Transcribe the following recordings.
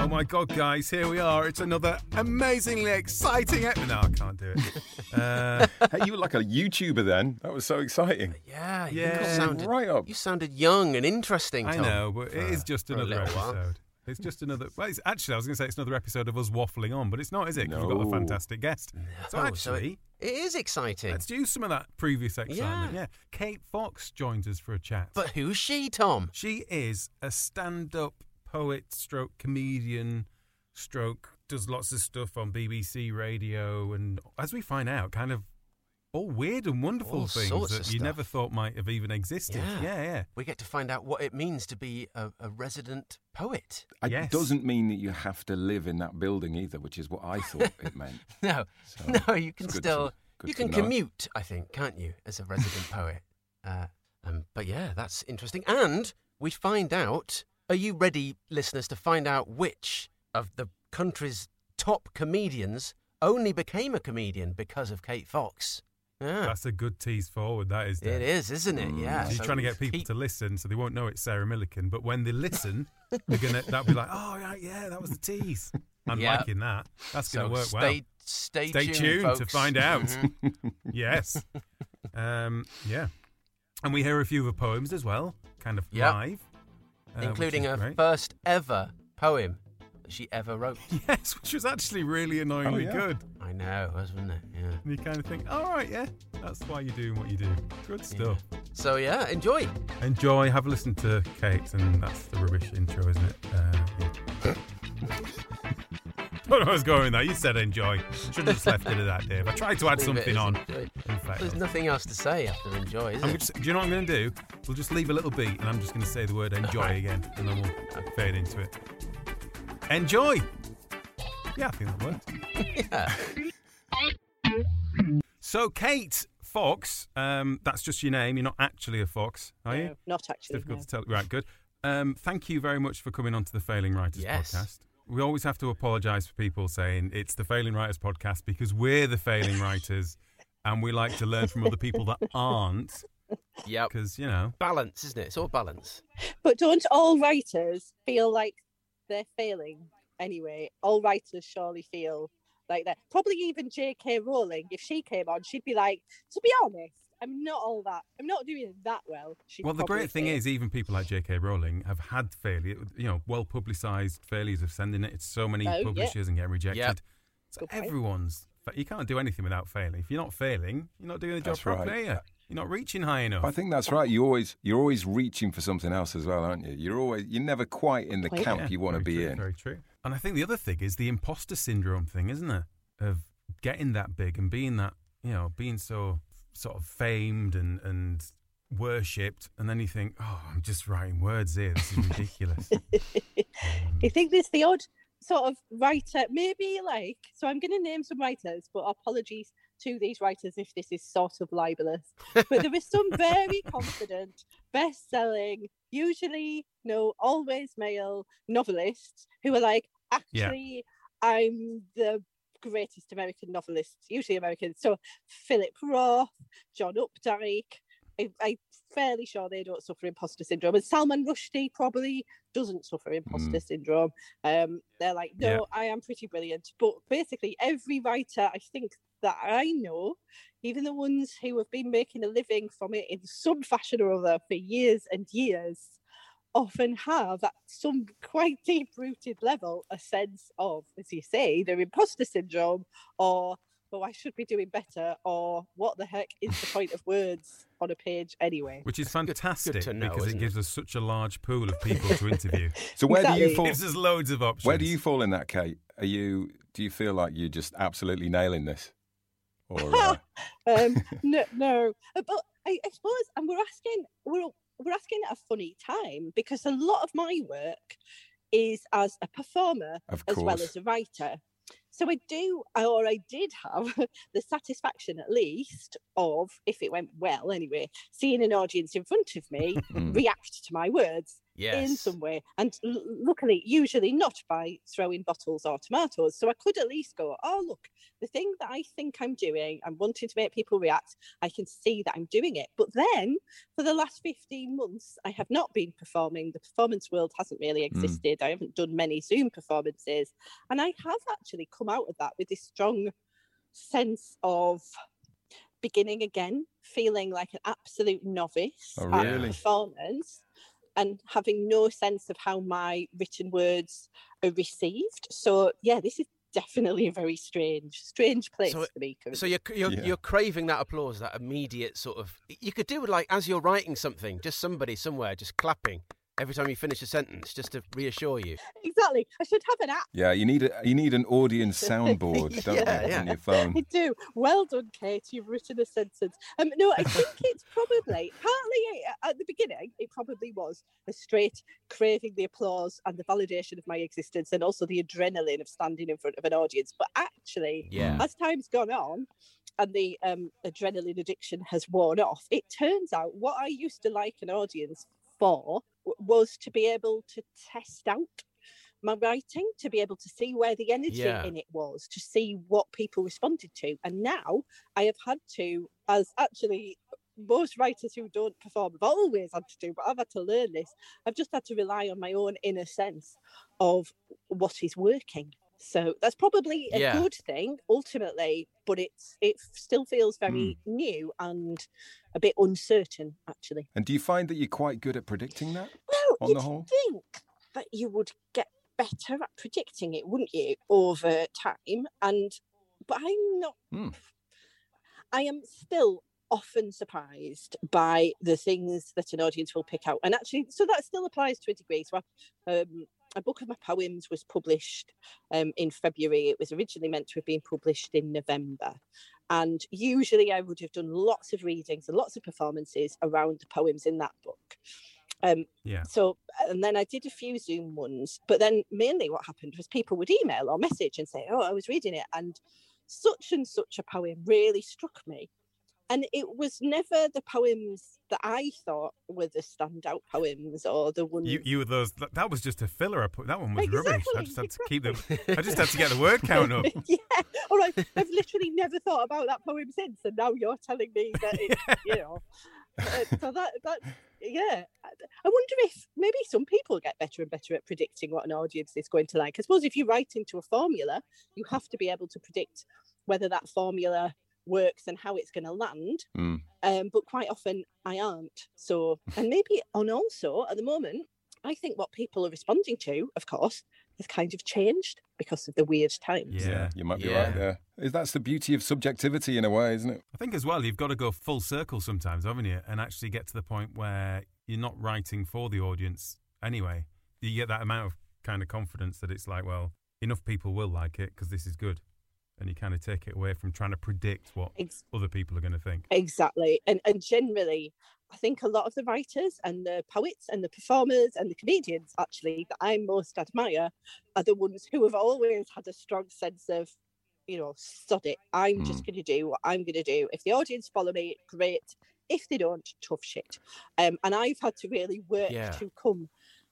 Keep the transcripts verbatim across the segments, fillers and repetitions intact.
my God, guys, here we are. It's another amazingly exciting episode. No, I can't do it. Uh, Hey, you were like a YouTuber then. That was so exciting. Yeah, you Yeah. sounded Right up. You sounded young and interesting, I Tom. know, but it for- is just for a another little while. episode. It's just another. Well, it's, actually, I was going to say it's another episode of us waffling on, but it's not, is it? Because we've got a No. fantastic guest. So Oh, actually, it, it is exciting. let's use some of that previous excitement. Yeah. Yeah. Kate Fox joins us for a chat. But who's she, Tom? She is a stand-up poet, stroke comedian, stroke does lots of stuff on B B C radio, and as we find out, kind of all weird and wonderful All things sorts that of you stuff. never thought might have even existed. Yeah. yeah. yeah. We get to find out what it means to be a, a resident poet. It Yes. doesn't mean that you have to live in that building either, which is what I thought it meant. No, So, no, you can it's good still to- good you to can know. commute. I think, can't you, as a resident poet? Uh, um, but yeah, that's interesting. And we find out. Are you ready, listeners, to find out which of the country's top comedians only became a comedian because of Kate Fox? Yeah. That's a good tease forward, that is. Dan. It is, isn't it? Yeah. She's so trying to get people keep- to listen so they won't know it's Sarah Millican, but when they listen, they're gonna that'll be like, oh right, yeah, that was the tease. I'm Yeah. liking that. That's gonna so work stay, well. Stay, Stay tuned, tuned to folks. find out. Mhm. Yes. Um, yeah. And we hear a few of her poems as well, kind of Yep. live. uh, Including which is her great. first ever poem that she ever wrote. Yes, which was actually really annoyingly Oh, yeah. good. I know, wasn't it? Yeah. And you kind of think, all right, yeah, that's why you're doing what you do. Good stuff. So yeah, enjoy. Enjoy, have a listen to Kate, and that's the rubbish intro, isn't it? Uh, yeah. Don't know where I was going with that. You said enjoy. Should have just left it at that, Dave. I tried to add Leave it something as on. enjoy. In fact, There's nothing else to say after enjoy, is I'm it? just, do you know what I'm going to do? We'll just leave a little beat, and I'm just going to say the word enjoy Alright. again, and then we'll fade into it. Enjoy! Yeah, I think that works. Yeah. So, Kate Fox, um, that's just your name. You're not actually a fox, are you? No, not It's actually. difficult no. to tell. Right, good. Um, thank you very much for coming on to the Failing Writers Yes. podcast. We always have to apologise for people saying it's the Failing Writers podcast because we're the failing writers and we like to learn from other people that aren't Yep. because, you know, Balance, isn't it? It's all balance. But don't all writers feel like they're failing anyway? All writers surely feel like that. Probably even J K Rowling, if she came on, she'd be like, to be honest, I'm not all that. I'm not doing that well. She'd well, the probably great thing say. is even people like J K Rowling have had failure, you know, well-publicised failures of sending it to so many Oh, yeah. publishers and getting rejected. Yep. So Good point. everyone's, you can't do anything without failing. If you're not failing, you're not doing the job That's right. properly, are you? You're not reaching high enough. I think that's right. You always you're always reaching for something else as well, aren't you? You're always you're never quite in the Point. camp Yeah, you want to very be true, in. Very true. And I think the other thing is the imposter syndrome thing, isn't it? Of getting that big and being that, you know, being so sort of famed and, and worshipped, and then you think, oh, I'm just writing words here. This is ridiculous. I think there's the odd sort of writer, maybe like, so I'm going to name some writers, but apologies to these writers if this is sort of libelous. But there is some very confident, best-selling, usually, no, always male novelists who are like, actually, I'm the greatest American novelist, usually American. So Philip Roth, John Updike, I, I'm fairly sure they don't suffer imposter syndrome. And Salman Rushdie probably doesn't suffer imposter Mm. syndrome. Um, they're like, no, Yeah. I am pretty brilliant. But basically, every writer I think that I know, even the ones who have been making a living from it in some fashion or other for years and years, often have at some quite deep-rooted level a sense of, as you say, their imposter syndrome, or oh, I should be doing better, or what the heck is the point of words on a page anyway? Which is good- fantastic good to know, because it isn't it? gives us such a large pool of people to interview. So where do you Exactly. fall? Gives us loads of options. Where do you fall in that, Kate? Are you? Do you feel like you're just absolutely nailing this? Or uh, um, no, no, Uh, but I, I suppose, and we're asking, we're we're asking at a funny time because a lot of my work is as a performer of as course. well as a writer. So I do, or I did have the satisfaction, at least, of, if it went well anyway, seeing an audience in front of me Mm. react to my words. Yes. in some way. And l- luckily, usually not by throwing bottles or tomatoes. So I could at least go, oh, look, the thing that I think I'm doing, I'm wanting to make people react, I can see that I'm doing it. But then for the last fifteen months, I have not been performing. The performance world hasn't really existed. Mm. I haven't done many Zoom performances. And I have actually come out of that with this strong sense of beginning again, feeling like an absolute novice oh, at really? performance and having no sense of how my written words are received. So, yeah, this is definitely a very strange, strange place so, for me. Currently. So you're you're, yeah. you're craving that applause, that immediate sort of. You could do it like as you're writing something, just somebody somewhere just clapping every time you finish a sentence, just to reassure you. Exactly. I should have an app. Yeah, you need a you need an audience soundboard, don't yeah, you, yeah. on your phone? I do. Well done, Kate. You've written a sentence. Um, no, I think it's probably partly at the beginning. It probably was a straight craving the applause and the validation of my existence, and also the adrenaline of standing in front of an audience. But actually, yeah. as time's gone on, and the um, adrenaline addiction has worn off, it turns out what I used to like an audience for was to be able to test out my writing, to be able to see where the energy yeah. in it was, to see what people responded to. And now I have had to, as actually most writers who don't perform have always had to do, but I've had to learn this. I've just had to rely on my own inner sense of what is working. So that's probably a yeah. good thing ultimately, but it's it still feels very mm. new and a bit uncertain, actually. And do you find that you're quite good at predicting that? Well, on you'd the whole? think that you would get better at predicting it, wouldn't you, over time? And but I'm not. Mm. I am still often surprised by the things that an audience will pick out, and actually, so that still applies to a degree. So, um, a book of my poems was published um, in February. It was originally meant to have been published in November. And usually I would have done lots of readings and lots of performances around the poems in that book. Um, yeah. So, and then I did a few Zoom ones, but then mainly what happened was people would email or message and say, oh, I was reading it and such and such a poem really struck me. And it was never the poems that I thought were the standout poems or the ones. You, you were those. That was just a filler. I put that one was exactly, rubbish. I just had exactly. to keep them. I just had to get the word count up. Yeah. All right. I've literally never thought about that poem since, and now you're telling me that it's, you know. Uh, so that that yeah. I wonder if maybe some people get better and better at predicting what an audience is going to like. I suppose if you write into a formula, you have to be able to predict whether that formula works and how it's going to land, mm. um, but quite often I aren't. So, and maybe, and also at the moment, I think what people are responding to, of course, has kind of changed because of the weird times. Yeah, yeah you might be yeah. right there. That's the beauty of subjectivity in a way, isn't it? I think as well, you've got to go full circle sometimes, haven't you? And actually get to the point where you're not writing for the audience anyway. You get that amount of kind of confidence that it's like, well, enough people will like it because this is good. And you kind of take it away from trying to predict what Ex- other people are going to think. Exactly. And and generally, I think a lot of the writers and the poets and the performers and the comedians, actually, that I most admire are the ones who have always had a strong sense of, you know, sod it. I'm mm. just going to do what I'm going to do. If the audience follow me, great. If they don't, tough shit. Um, and I've had to really work yeah. to come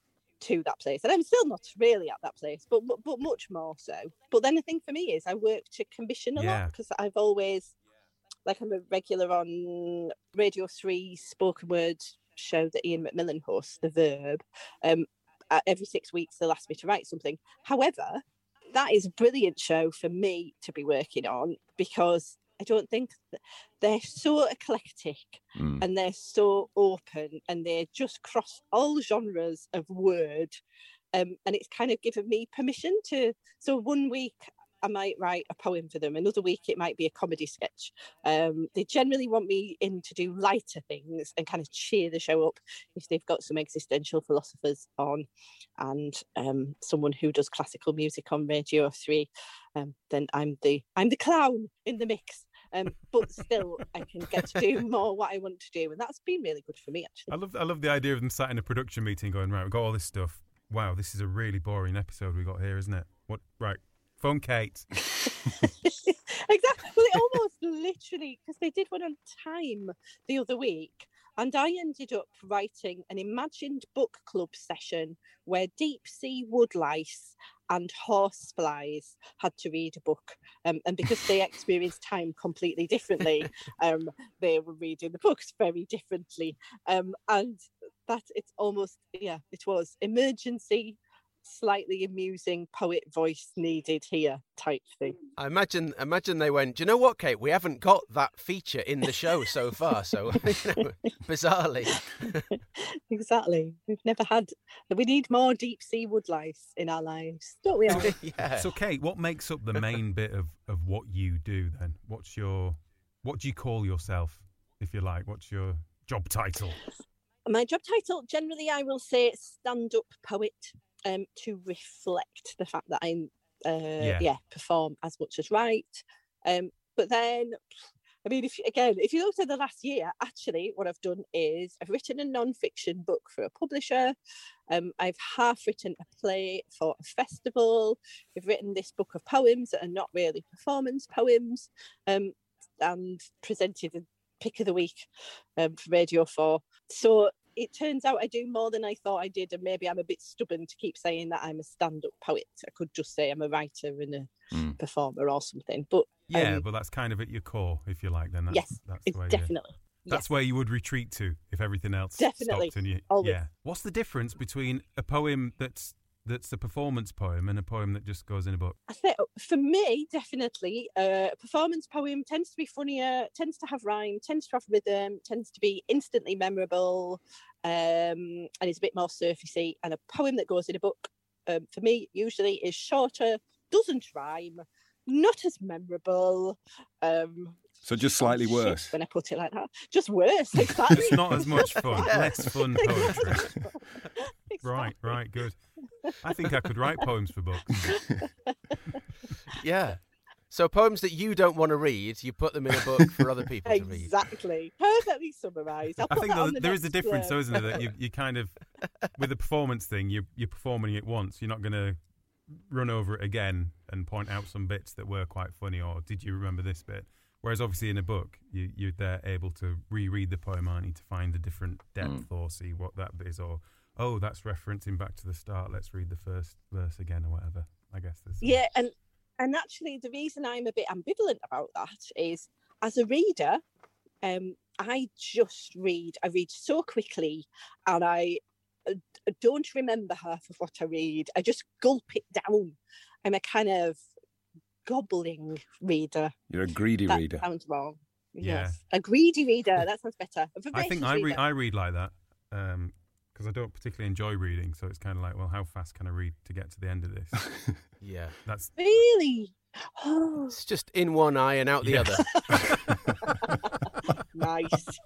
to that place, and I'm still not really at that place, but but, but much more so. But then the thing for me is I work to commission a yeah. lot because I've always, like, I'm a regular on Radio three's spoken word show that Ian McMillan hosts, The Verb. Um, every six weeks they'll ask me to write something. However, that is a brilliant show for me to be working on because I don't think that they're so eclectic mm. and they're so open and they just cross all genres of word. Um, and it's kind of given me permission to, so one week I might write a poem for them. Another week it might be a comedy sketch. Um, they generally want me in to do lighter things and kind of cheer the show up if they've got some existential philosophers on and um, someone who does classical music on Radio three. Um, then I'm the I'm the clown in the mix. Um, but still, I can get to do more what I want to do, and that's been really good for me, actually. I love I love the idea of them sat in a production meeting going, right, we've got all this stuff. Wow, this is a really boring episode we got here, isn't it? What? Right, phone Kate. Exactly. Well, it almost literally, because they did one on time the other week, And I ended up writing an imagined book club session where deep sea woodlice and horseflies had to read a book. Um, and because they experienced time completely differently, um, they were reading the books very differently. Um, and that it's almost, yeah, it was emergency, slightly amusing poet voice needed here type thing. I imagine imagine they went, do you know what, Kate? We haven't got that feature in the show so far. So, you know, bizarrely. Exactly. We've never had, we need more deep sea woodlice in our lives, don't we all? Yeah. So, Kate, what makes up the main bit of, of what you do then? What's your, what do you call yourself, if you like? What's your job title? My job title, generally, I will say stand-up poet. Um, to reflect the fact that I, uh, Yeah. yeah, perform as much as write. Um, but then, I mean, if you, again, if you look at the last year, actually, what I've done is I've written a non-fiction book for a publisher. Um, I've half written a play for a festival. I've written this book of poems that are not really performance poems, um, and presented a pick of the week um, for Radio four. So it turns out I do more than I thought I did, and maybe I'm a bit stubborn to keep saying that I'm a stand-up poet. I could just say I'm a writer and a mm. performer or something. But yeah, um, but that's kind of at your core, if you like. Then that's, yes, that's it's where definitely. You, that's yes. where you would retreat to if everything else definitely. stopped. And you, Always. yeah. What's the difference between a poem that's that's a performance poem and a poem that just goes in a book? I think for me, definitely, uh, a performance poem tends to be funnier, tends to have rhyme, tends to have rhythm, tends to be instantly memorable, um, and is a bit more surfacey. And a poem that goes in a book, um, for me, usually is shorter, doesn't rhyme, not as memorable. Um, so just slightly oh, worse. When I put it like that, just worse. Exactly. It's not as much fun, less fun poetry. Exactly. Right, right, good. I think I could write poems for books. Yeah. So poems that you don't want to read, you put them in a book for other people to read. Exactly. Perfectly summarised. I think the, there is a difference, uh, though, isn't there? That you, you kind of, with the performance thing, you, you're performing it once. You're not going to run over it again and point out some bits that were quite funny, or did you remember this bit? Whereas obviously in a book, you, you're there able to reread the poem, aren't you, to find a different depth mm. or see what that bit is, or, oh, that's referencing back to the start. Let's read the first verse again or whatever. I guess there's... Yeah, and, and actually the reason I'm a bit ambivalent about that is, as a reader, um, I just read. I read so quickly, and I uh, don't remember half of what I read. I just gulp it down. I'm a kind of gobbling reader. You're a greedy that reader. Sounds wrong. Yeah. Yes, a greedy reader. That sounds better. A I think I reader. read. I read like that. Um, because I don't particularly enjoy reading, so it's kind of like, well, how fast can I read to get to the end of this? Yeah, that's really. Oh. It's just in one eye and out the yeah. other. Nice.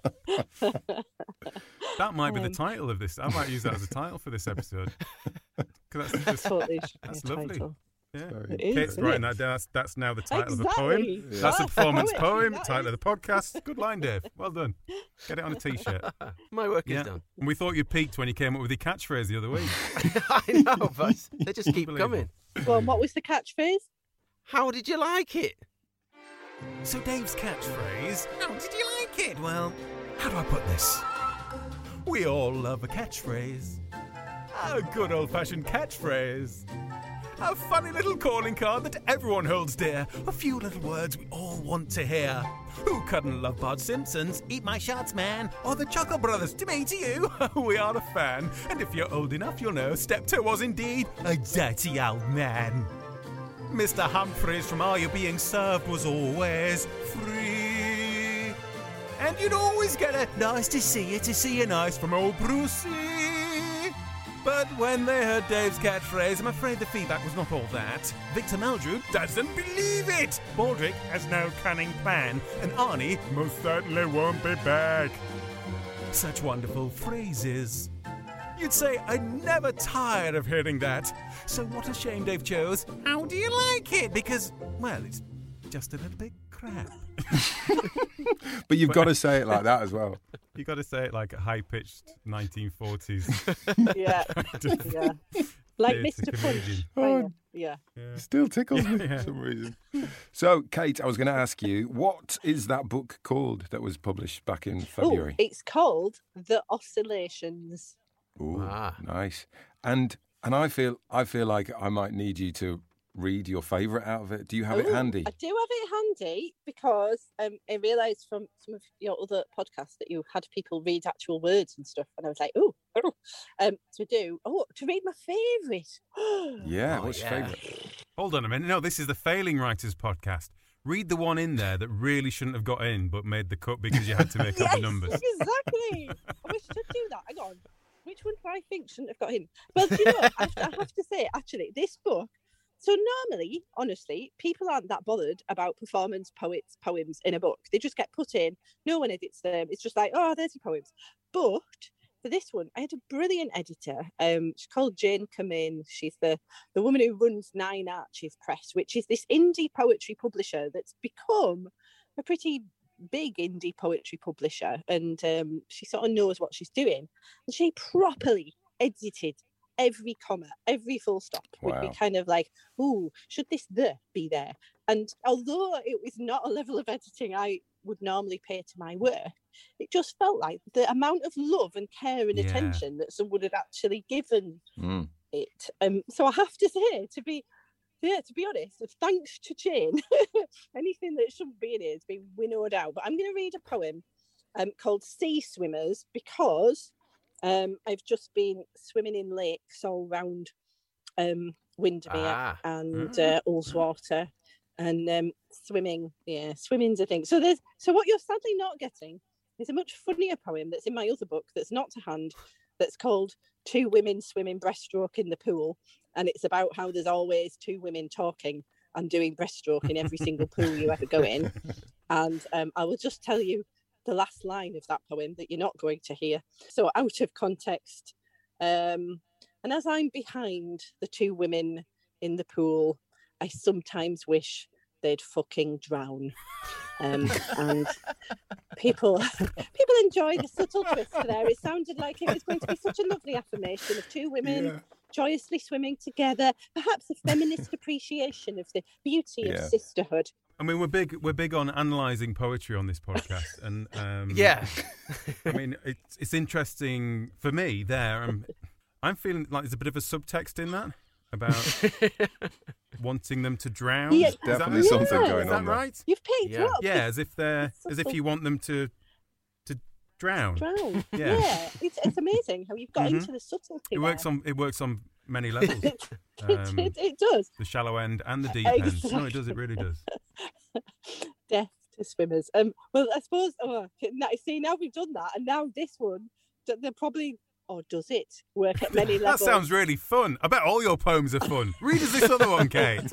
That might be Um, the title of this. I might use that as a title for this episode. Because that's just Totally. that's a lovely. title. Yeah, It is, Kate's isn't writing it? that down. That's, that's now the title Exactly. of the poem. Yeah. That's a Ah, performance poetry, poem. that Title is. of the podcast. Good line, Dave. Well done. Get it on a t-shirt. My work Yeah. is done. And we thought you peaked when you came up with your catchphrase the other week. I know, but they just keep Unbelievable. coming. Well, what was the catchphrase? How did you like it? So Dave's catchphrase, how did you like it? Well, how do I put this? We all love a catchphrase. A good old-fashioned catchphrase. A funny little calling card that everyone holds dear. A few little words we all want to hear. Who couldn't love Bart Simpson's Eat My Shots Man? Or the Chuckle Brothers, to me, to you. We are a fan. And if you're old enough, you'll know Steptoe was indeed a dirty old man. Mister Humphreys from Are You Being Served was always free. And you'd always get a nice to see you, to see you nice from old Brucey. But when they heard Dave's catchphrase, I'm afraid the feedback was not all that. Victor Meldrew doesn't believe it. Baldrick has no cunning plan. And Arnie most certainly won't be back. Such wonderful phrases. You'd say I'm never tired of hearing that. So what a shame Dave chose. How do you like it? Because, well, it's just a little bit crap. But you've got to say it like that as well. You got to say it like a high-pitched nineteen forties Yeah. kind of Yeah. Like theatre Mister Punch. comedian. kind of. Yeah. Yeah. Still tickles me Yeah. for some reason. So, Kate, I was going to ask you, what is that book called that was published back in Oh, February? it's called The Oscillations. Ooh, Ah. nice. And and I feel I feel like I might need you to read your favourite out of it. Do you have it Ooh, handy? I do have it handy because um, I realised from some of your other podcasts that you had people read actual words and stuff, and I was like, oh, oh. Um, to do, oh, to read my favourite. Yeah, Oh, what's your yeah. favourite? Hold on a minute. No, this is the Failing Writers podcast. Read the one in there that really shouldn't have got in but made the cut because you had to make up Yes, the numbers. exactly. I wish to do that. Hang on. Which one do I think shouldn't have got in? Well, do you know, I, I have to say, actually, this book, so normally, honestly, people aren't that bothered about performance poets, poems in a book. They just get put in. No one edits them. It's just like, oh, there's your poems. But for this one, I had a brilliant editor. Um, she's called Jane Cumming. She's the, the woman who runs Nine Arches Press, which is this indie poetry publisher that's become a pretty big indie poetry publisher. And um, she sort of knows what she's doing. And she properly edited every comma, every full stop would be Wow. kind of like, oh, should this the be there? And although it was not a level of editing I would normally pay to my work, it just felt like the amount of love and care and Yeah. attention that someone had actually given Mm. it. Um, so I have to say, to be yeah, to be honest, thanks to Jane, anything that shouldn't be in here has been winnowed out. But I'm going to read a poem um, called Sea Swimmers because um, I've just been swimming in lakes all round um, Windermere Ah. and uh, Ullswater, and um, swimming. Yeah, swimming's a thing. So there's so what you're sadly not getting is a much funnier poem that's in my other book that's not to hand. That's called Two Women Swimming Breaststroke in the Pool, and it's about how there's always two women talking and doing breaststroke in every single pool you ever go in. And um, I will just tell you the last line of that poem that you're not going to hear. So out of context. Um, and as I'm behind the two women in the pool, I sometimes wish they'd fucking drown. Um, and people people enjoy the subtle twist there. It sounded like it was going to be such a lovely affirmation of two women Yeah. joyously swimming together, perhaps a feminist appreciation of the beauty Yeah. of sisterhood. I mean, we're big. We're big on analysing poetry on this podcast, and um, Yeah. I mean, it's it's interesting for me. There, I'm I'm feeling like there's a bit of a subtext in that about wanting them to drown. Yeah. Is that- Definitely is something that- going Is on that there. right? You've picked Yeah. up. Yeah, as if they're It's as if subtle. you want them to to drown. Drown. Yeah. Yeah, it's, it's amazing how you've got Mhm. into the subtlety. It works there. on it works on many levels. it, Um, it, it does. the shallow end and the deep end. No, Exactly. it does. It really does. Death to swimmers. Um. Well, I suppose. Oh, now, see, now we've done that, and now this one, th- they're probably. Or does it work at many That levels? sounds really fun. I bet all your poems are fun. Read us this other one, Kate.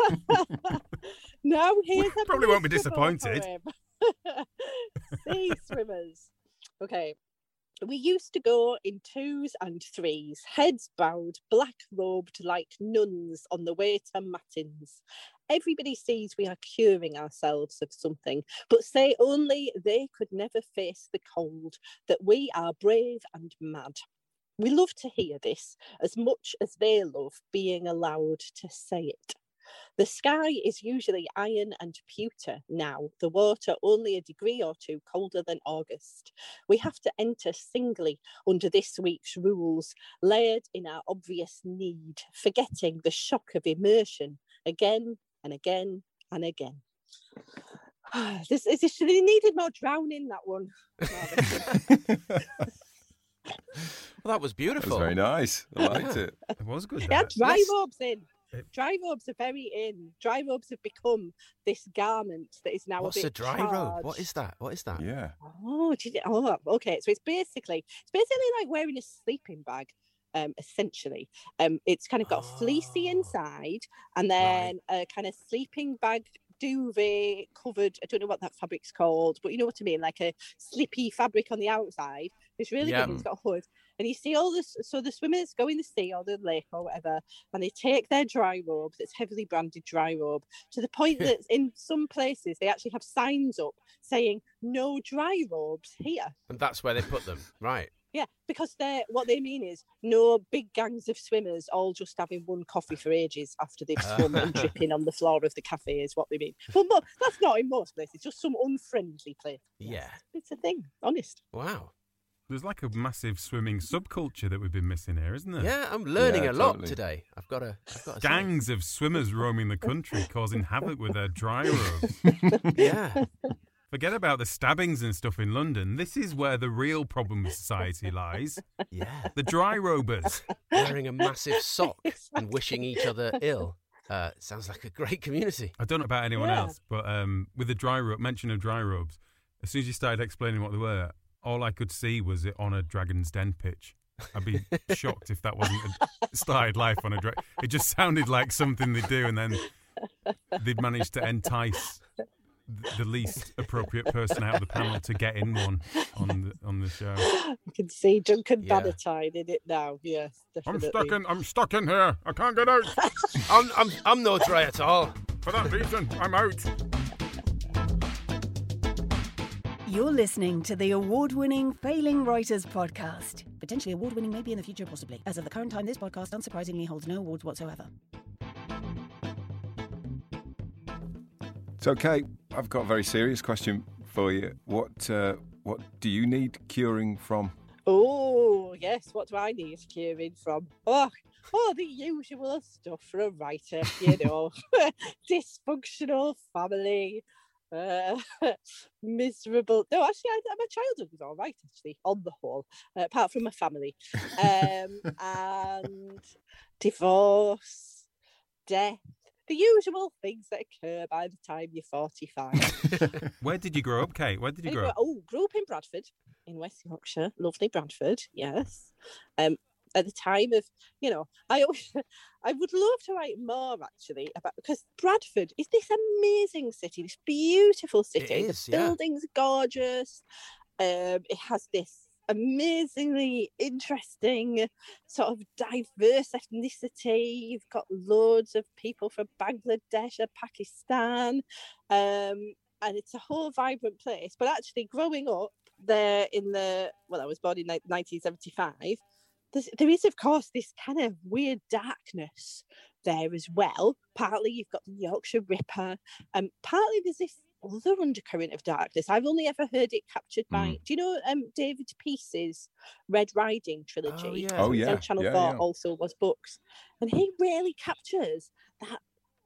Now here's a Probably won't be miserable disappointed. poem. Sea swimmers. Okay. We used to go in twos and threes, heads bowed, black robed like nuns on the way to matins. Everybody sees we are curing ourselves of something, but say only they could never face the cold, that we are brave and mad. We love to hear this as much as they love being allowed to say it. The sky is usually iron and pewter now, the water only a degree or two colder than August. We have to enter singly under this week's rules, layered in our obvious need, forgetting the shock of immersion again and again and again. This is this, they needed more drowning, that one. Well, that was That beautiful. was very nice. I liked it. It was good. It had That. dry Yes. robes in. It- Dry robes are very in. Dry robes have become this garment that is now What's a a bit dry charged. robe? What is that? What is that? Yeah. Oh, did it? Oh, okay. So it's basically it's basically like wearing a sleeping bag. Um, essentially, um, it's kind of got a fleecy Oh. inside, and then a kind of sleeping bag duvet covered. I don't know what that fabric's called, but you know what I mean, like a slippy fabric on the outside. It's really Yeah. good. It's got a hood, and you see all this. So the swimmers go in the sea or the lake or whatever, and they take their dry robes. It's heavily branded dry robe to the point that in some places they actually have signs up saying "No dry robes here." And that's where they put them, right? Yeah, because they're what they mean is no big gangs of swimmers all just having one coffee for ages after they've swum and dripping on the floor of the cafe is what they mean. Well, no, that's not in most places. Just some unfriendly place. Yeah. It's a thing. Honest. Wow. There's like a massive swimming subculture that we've been missing here, isn't there? Yeah, I'm learning Yeah, a lot totally. today. I've got to. I've got to Gangs of swimmers roaming the country, causing havoc with their dry robes. say. Yeah. Forget about the stabbings and stuff in London. This is where the real problem with society lies. Yeah. The dry robers. Wearing a massive sock and wishing each other ill. Uh, sounds like a great community. I don't know about anyone Yeah. else, but um, with the dry robe, mention of dry robes, as soon as you started explaining what they were, all I could see was it on a Dragon's Den pitch. I'd be shocked if that wasn't a started life on a dragon. It just sounded like something they do, and then they'd managed to entice th- the least appropriate person out of the panel to get in one on the on the show. You can see Duncan Yeah. Bannatyne in it now. Yes, I'm definitely. stuck in. I'm stuck in here. I can't get out. I'm, I'm, I'm no dry at all. For that reason, I'm out. You're listening to the award-winning Failing Writers podcast. Potentially award-winning maybe in the future, possibly. As of the current time, this podcast unsurprisingly holds no awards whatsoever. So, Kate, I've got a very serious question for you. What uh, what do you need curing from? Oh, yes. What do I need curing from? Oh, oh, the usual stuff for a writer, you know. Dysfunctional family, uh, miserable. No, actually, I, my childhood was all right, actually, on the whole, uh, apart from my family. Um, and divorce, death, the usual things that occur by the time you're forty-five. Where did you grow up, Kate? Where did you Anyway, grow up? oh, grew up in Bradford, in West Yorkshire. Lovely Bradford, yes. Um, at the time of, you know, I always, I would love to write more actually about, because Bradford is this amazing city, this beautiful city. is, the yeah. buildings are gorgeous. Um, it has this amazingly interesting sort of diverse ethnicity. You've got loads of people from Bangladesh and Pakistan. Um, and it's a whole vibrant place. But actually, growing up there in the, well, I was born in nineteen seventy-five, there's, there is, of course, this kind of weird darkness there as well. Partly you've got the Yorkshire Ripper, and um, partly there's this other undercurrent of darkness. I've only ever heard it captured by, Mm. do you know um, David Peace's Red Riding trilogy? Oh, yeah. Oh, It's on yeah, Channel yeah, four yeah. also was books. And he really captures that,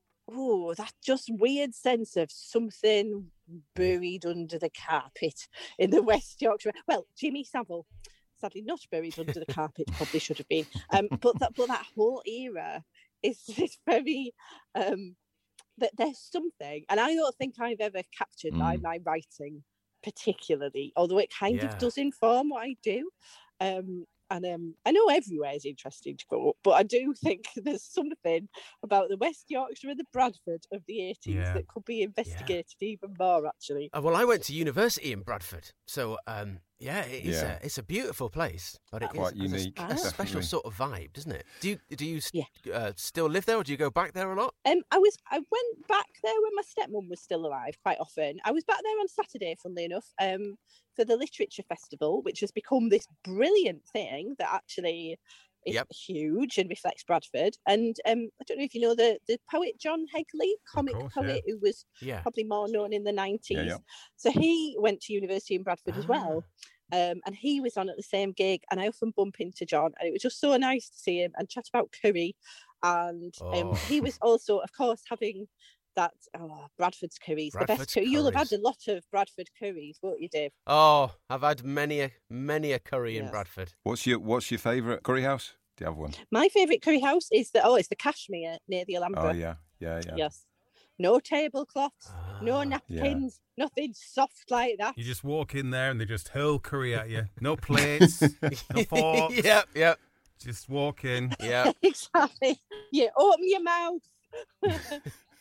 oh, that just weird sense of something buried under the carpet in the West Yorkshire. Well, Jimmy Savile, sadly not buried under the carpet, probably should have been. Um, but that, but that whole era is this very, um, that there's something, and I don't think I've ever captured by Mm. my writing particularly, although it kind Yeah. of does inform what I do. Um, and um, I know everywhere is interesting to go up, but I do think there's something about the West Yorkshire and the Bradford of the eighties Yeah. that could be investigated even more, actually. Uh, well, I went to university in Bradford, so um, yeah, it is Yeah. a, it's a beautiful place, but it Quite is has a- unique, a, special definitely. sort of vibe, doesn't it? Do you do you s- Yeah. uh, still live there, or do you go back there a lot? Um, I was I went back there when my stepmom was still alive quite often. I was back there on Saturday, funnily enough, um, for the Literature Festival, which has become this brilliant thing that actually is Yep. huge and reflects Bradford. And um, I don't know if you know the, the poet John Hegley, comic course, yeah. poet who was Yeah. probably more known in the nineties. yeah. So he went to university in Bradford as well. Ah. Um, and he was on at the same gig, and I often bump into John, and it was just so nice to see him and chat about curry. And um, Oh. he was also, of course, having that oh, Bradford's curries, the Bradford's best curry. You'll have curries. had a lot of Bradford curries, won't you, Dave? Oh, I've had many a many a curry in Yes. Bradford. What's your What's your favourite curry house? Do you have one? My favourite curry house is the oh, it's the Cashmere near the Alhambra. Oh yeah, yeah, yeah. Yes. No tablecloths, no Ah. napkins, nothing soft like that. You just walk in there and they just hurl curry at you. No plates, no forks. Yep, yep, Just walk in. yep. Exactly. Yeah, open your mouth.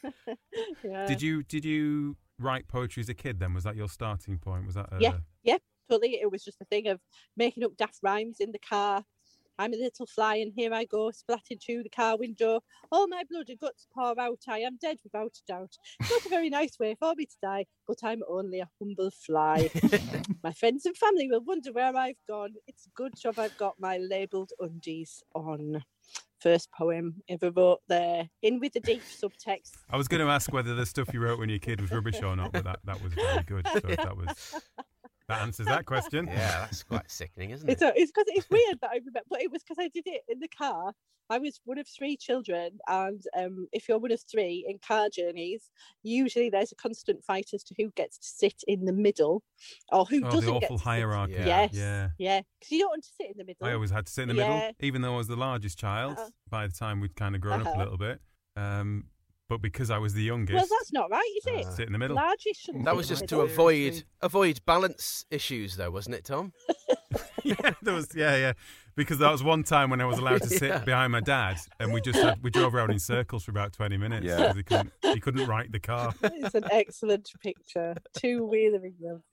Yeah. Did you did you write poetry as a kid? Then was that your starting point? Was that? Uh, Yeah. Totally. It was just a thing of making up daft rhymes in the car, I'm a little fly, and here I go, splatting through the car window. All my blood and guts pour out. I am dead without a doubt. It's not a very nice way for me to die, but I'm only a humble fly. My friends and family will wonder where I've gone. It's a good job I've got my labelled undies on. First poem ever wrote there. In with the deep subtext. I was going to ask whether the stuff you wrote when you were a kid was rubbish or not, but that, that was very good. So if that was that answers that question. Yeah, that's quite sickening, isn't It's it? a, it's because it's weird that I remember, but it was because I did it in the car. I was one of three children, and um, if you're one of three in car journeys, usually there's a constant fight as to who gets to sit in the middle, or who Oh, doesn't the get awful to sit. hierarchy. Yeah. Yes, Yeah. yeah, because you don't want to sit in the middle. I always had to sit in the Yeah. middle, even though I was the largest child. Uh-huh. By the time we'd kind of grown up a Uh-huh. little bit, um, but because I was the youngest, Well, that's not right, is it? Uh, sit in the middle. Largest shouldn't That sit was in the just to middle. avoid avoid balance issues, though, wasn't it, Tom? Yeah, there was. Yeah, yeah. Because that was one time when I was allowed to sit Yeah. behind my dad, and we just had, we drove around in circles for about twenty minutes. Yeah. because he couldn't he couldn't right the car. It's an excellent picture. Two wheeling them.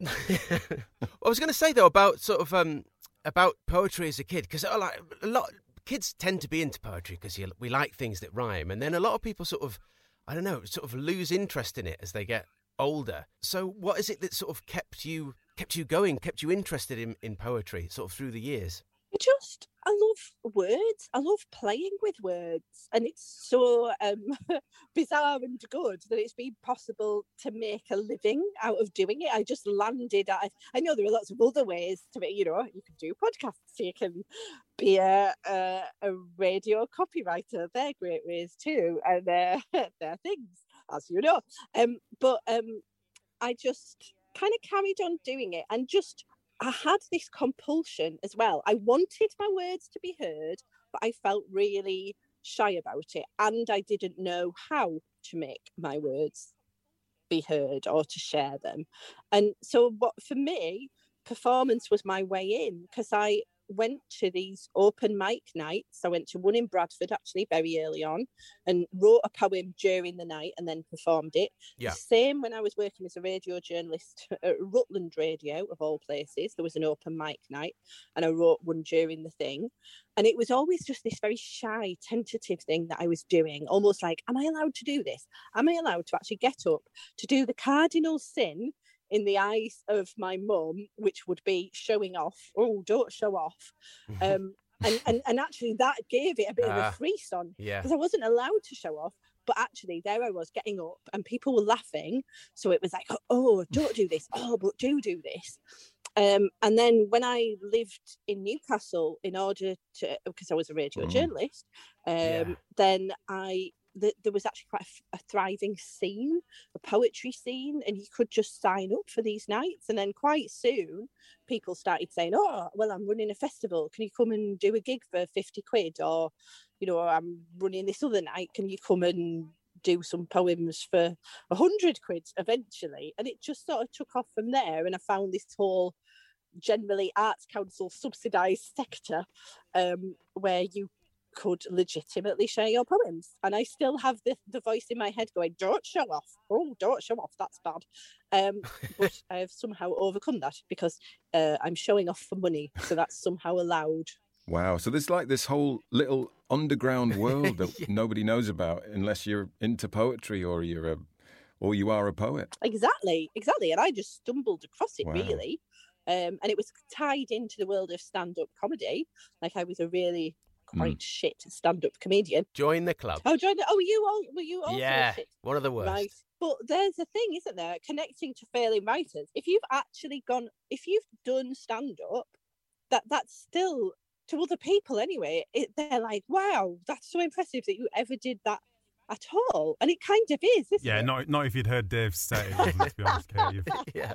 I was going to say though about sort of um about poetry as a kid, because like a lot kids tend to be into poetry because we like things that rhyme, and then a lot of people sort of I don't know sort of lose interest in it as they get older. So what is it that sort of kept you kept you going, kept you interested in in poetry sort of through the years? I just, I love words. I love playing with words. And it's so um, bizarre and good that it's been possible to make a living out of doing it. I just landed at, I know there are lots of other ways to make, you know, you can do podcasts, you can be a, a, a radio copywriter. They're great ways too. And uh, they're things, as you know. Um, but um, I just kind of carried on doing it and just, I had this compulsion as well. I wanted my words to be heard, but I felt really shy about it. And I didn't know how to make my words be heard or to share them. And so what for me, performance was my way in, because I went to these open mic nights. I went to one in Bradford actually very early on and wrote a poem during the night and then performed it. Yeah. The same when I was working as a radio journalist at Rutland Radio, of all places. There was an open mic night and I wrote one during the thing. And it was always just this very shy, tentative thing that I was doing, almost like, am I allowed to do this? Am I allowed to actually get up to do the cardinal sin in the eyes of my mum, which would be showing off? Oh, don't show off. Um, and, and, and actually that gave it a bit uh, of a frisson, yeah, because I wasn't allowed to show off. But actually there I was getting up and people were laughing. So it was like, oh, don't do this. Oh, but do do this. Um, and then when I lived in Newcastle, in order to, because I was a radio mm. journalist, um, yeah. then I, the, there was actually quite a, a thriving scene, a poetry scene, and you could just sign up for these nights. And then quite soon, people started saying, oh, well, I'm running a festival. Can you come and do a gig for fifty quid? Or, you know, I'm running this other night. Can you come and do some poems for a hundred quid eventually? And it just sort of took off from there. And I found this whole generally Arts Council subsidised sector um, where you could legitimately share your poems. And I still have the, the voice in my head going, don't show off. Oh, don't show off. That's bad. Um, but I have somehow overcome that because uh, I'm showing off for money. So that's somehow allowed. Wow. So there's like this whole little underground world that yeah. nobody knows about unless you're into poetry or you're a, or you are a poet. Exactly. Exactly. And I just stumbled across it, wow. really. Um, and it was tied into the world of stand-up comedy. Like I was a really quite mm. shit stand-up comedian. Join the club. Oh, join the, oh, you all were you also yeah, shit? One of the worst. Right. But there's a thing, isn't there? Connecting to failing writers. If you've actually gone, if you've done stand-up, that that's still to other people anyway. It, they're like, wow, that's so impressive that you ever did that at all. And it kind of is, isn't yeah, it? Yeah, not not if you'd heard Dave say it, wasn't, to be honest, Kate. yeah.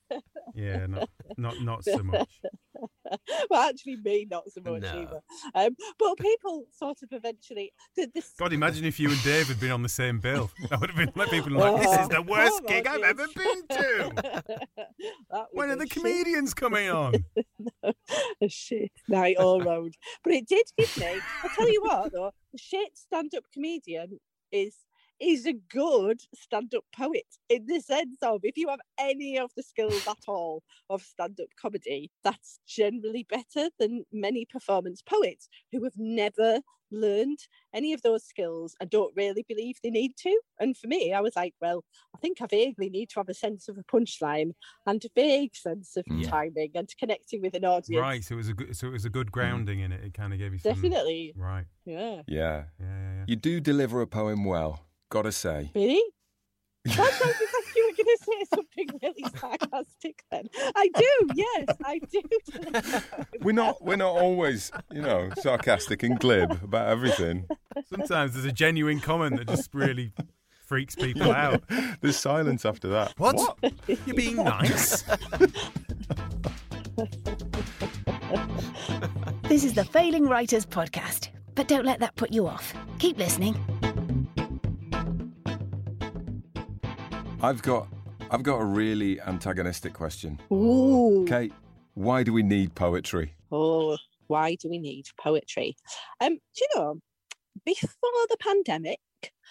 Yeah, not not not so much. Well, actually, me not so much no. either. Um, but people sort of eventually. The, the... God, imagine if you and Dave had been on the same bill. That would have been like people like, this is the worst oh, gig I've ever been to. When are the shit. comedians coming on? A shit night all round. But it did give me. I tell you what, though, the shit stand-up comedian is is a good stand-up poet in the sense of if you have any of the skills at all of stand-up comedy, that's generally better than many performance poets who have never learned any of those skills and don't really believe they need to. And for me, I was like, well, I think I vaguely need to have a sense of a punchline and a vague sense of Yeah. timing and connecting with an audience. Right, so it was a good, so it was a good grounding in it. It kind of gave you some... Definitely. Right. Yeah. Yeah. Yeah, yeah, yeah. You do deliver a poem well, gotta say. Really? That sounds like you were going to say something really sarcastic then. I do, yes, I do. We're not we're not always, you know, sarcastic and glib about everything. Sometimes there's a genuine comment that just really freaks people out. There's silence after that. What? You're being nice? This is the Failing Writers Podcast. But don't let that put you off. Keep listening. I've got I've got a really antagonistic question. Ooh. Kate, why do we need poetry? Oh, why do we need poetry? Um, do you know, before the pandemic,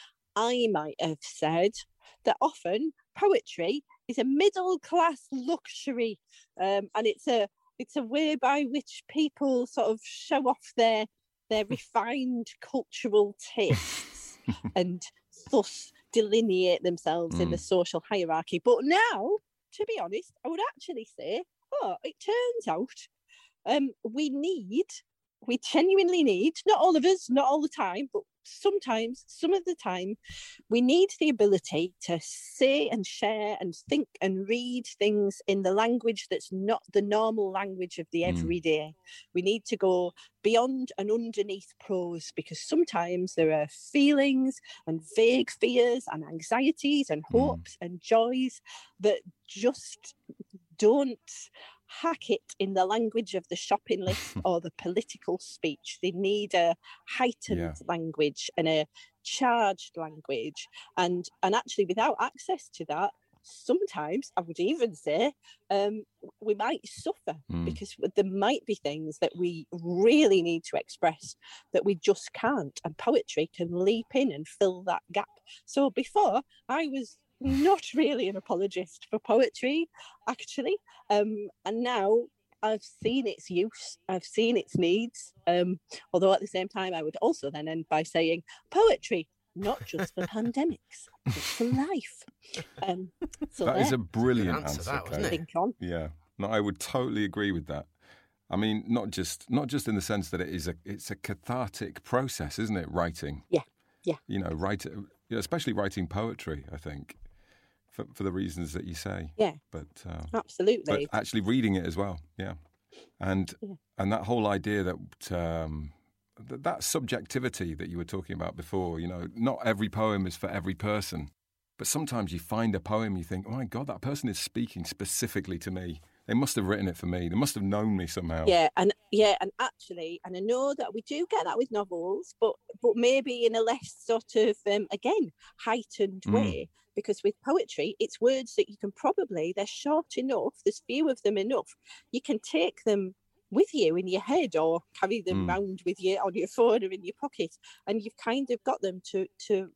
I might have said that often poetry is a middle class luxury, um, and it's a it's a way by which people sort of show off their their refined cultural tastes and thus delineate themselves mm. in the social hierarchy. But now, to be honest, I would actually say, oh, it turns out um, we need, we genuinely need, not all of us, not all the time, but sometimes, some of the time, we need the ability to say and share and think and read things in the language that's not the normal language of the mm. everyday. We need to go beyond and underneath prose, because sometimes there are feelings and vague fears and anxieties and hopes mm. and joys that just don't hack it in the language of the shopping list or the political speech. They need a heightened yeah. language and a charged language. And, and actually, without access to that, sometimes I would even say um, we might suffer mm. because there might be things that we really need to express that we just can't. And poetry can leap in and fill that gap. So before, I was not really an apologist for poetry, actually. Um, and now I've seen its use, I've seen its needs. Um, although at the same time, I would also then end by saying poetry, not just for pandemics, but for life. Um, so that there. is a brilliant answer, answer, that, Kate. wasn't it? Think on. Yeah, no, I would totally agree with that. I mean, not just not just in the sense that it is a it's a cathartic process, isn't it? Writing. Yeah, yeah. You know, write, you know, especially writing poetry, I think. For, for the reasons that you say, yeah, but uh, absolutely. But actually reading it as well, yeah, and yeah. and that whole idea that um, th- that subjectivity that you were talking about before, you know, not every poem is for every person, but sometimes you find a poem, you think, oh my God, that person is speaking specifically to me. They must have written it for me. They must have known me somehow. Yeah, and yeah, and actually, and I know that we do get that with novels, but but maybe in a less sort of um, again heightened mm. way. Because with poetry, it's words that you can probably, they're short enough, there's few of them enough, you can take them with you in your head or carry them mm. around with you on your phone or in your pocket, and you've kind of got them to, to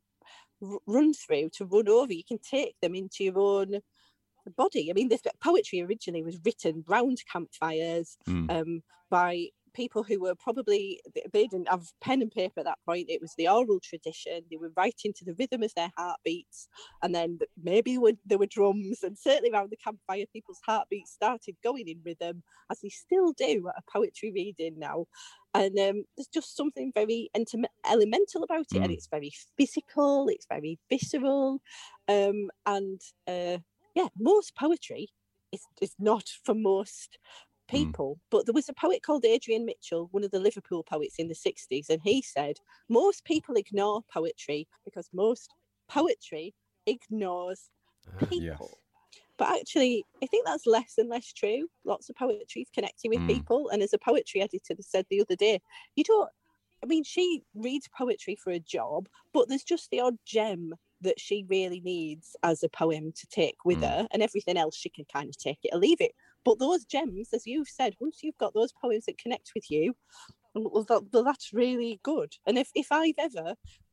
run through, to run over. You can take them into your own body. I mean, this poetry originally was written round campfires mm. um, by people who were probably, they didn't have pen and paper at that point. It was the oral tradition. They were writing to the rhythm of their heartbeats, and then maybe there were drums, and certainly around the campfire people's heartbeats started going in rhythm, as they still do at a poetry reading now. And um, there's just something very intimate, elemental about it, mm. and it's very physical, it's very visceral, um, and uh, yeah, most poetry is, is not for most people, but there was a poet called Adrian Mitchell, one of the Liverpool poets in the sixties, and he said most people ignore poetry because most poetry ignores people. Yes. But actually, I think that's less and less true. Lots of poetry is connecting with mm. people, and as a poetry editor said the other day, you don't, I mean, she reads poetry for a job, but there's just the odd gem that she really needs as a poem to take with mm. her, and everything else she can kind of take it or leave it. But those gems, as you've said, once you've got those poems that connect with you, well, that, well that's really good. And if, if I've ever,